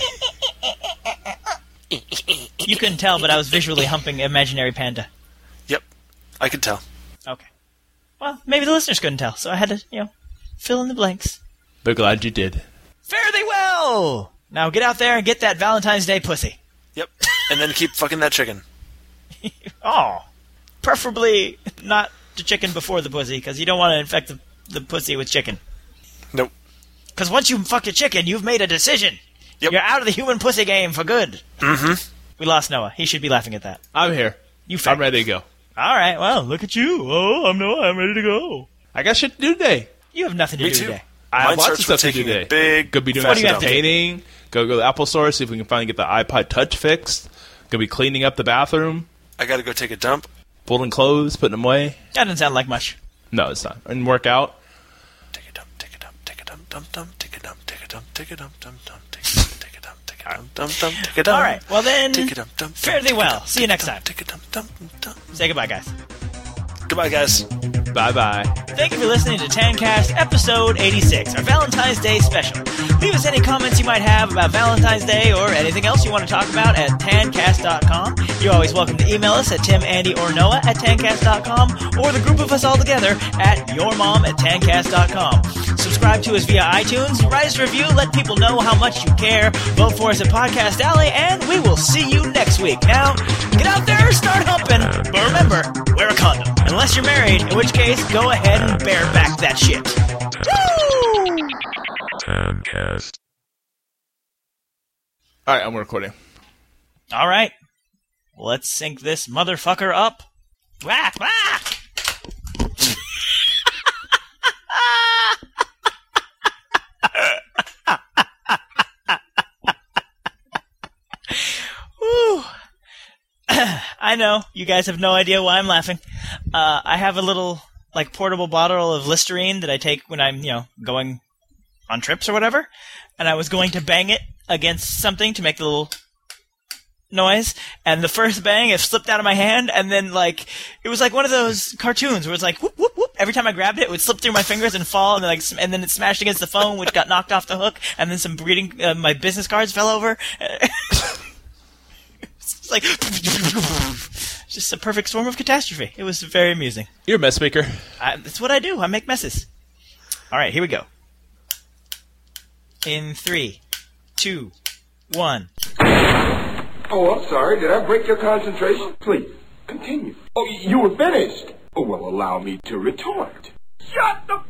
You couldn't tell, but I was visually humping imaginary panda. Yep. I could tell. Okay. Well, maybe the listeners couldn't tell, so I had to, you know, fill in the blanks. But glad you did. Fare thee well! Now get out there and get that Valentine's Day pussy. Yep. And then keep fucking that chicken. Oh. Preferably not the chicken before the pussy, because you don't want to infect the, the pussy with chicken. Nope. Because once you fuck a chicken, you've made a decision. Yep. You're out of the human pussy game for good. Mm-hmm. We lost Noah. He should be laughing at that. I'm here. You I'm faggot. ready to go. All right, well, look at you. Oh, I'm Noah. I'm ready to go. I got shit to do today. You have nothing to Me do too. today. I have Mine lots of starts stuff with to do taking a today. big Gonna be doing What do you some have to do? painting. Go go to the Apple Store, see if we can finally get the iPod Touch fixed. Gonna be cleaning up the bathroom, I gotta go take a dump. folding clothes, putting them away. That doesn't sound like much. No, it's not. And work out. Take a dump, take a dump, take a dump, dump, dump, take a dump, take a dump, take a dump, dump, dump, take a dump, take a dump, take a dump, dump, dump, take a dump. All right, well then, Take a dump, dump, fare dump, thee take a well. dump, See you take a next dump, time. Take a dump, dump, dump. Say goodbye, guys. Goodbye, guys. Bye bye. Thank you for listening to Tancast episode eighty-six, our Valentine's Day special. Leave us any comments you might have about Valentine's Day or anything else you want to talk about at tancast dot com. You're always welcome to email us at Tim, Andy, or Noah at tancast dot com, or the group of us all together at yourmom at tancast dot com. Subscribe to us via iTunes, write us a review, let people know how much you care, vote for us at Podcast Alley, and we will see you next week. Now, get out there and start humping, but remember, wear a condom. Unless you're married, in which case, go ahead and bareback that shit. Woo! Tancast. All right, I'm recording. All right, let's sync this motherfucker up. Whack, whack! Whew. I know, you guys have no idea why I'm laughing. Uh, I have a little, like, portable bottle of Listerine that I take when I'm, you know, going on trips or whatever, and I was going to bang it against something to make the little noise, and the first bang, it slipped out of my hand, and then, like, it was like one of those cartoons where it's like, whoop, whoop, whoop. Every time I grabbed it, it would slip through my fingers and fall, and then, like, sm- and then it smashed against the phone, which got knocked off the hook, and then some breeding, uh, my business cards fell over. It's like, just a perfect storm of catastrophe. It was very amusing. You're a mess maker. I, that's what I do. I make messes. All right, here we go. In three, two, one. Oh, I'm sorry. Did I break your concentration? Please, continue. Oh, you were finished. Oh, well, allow me to retort. Shut the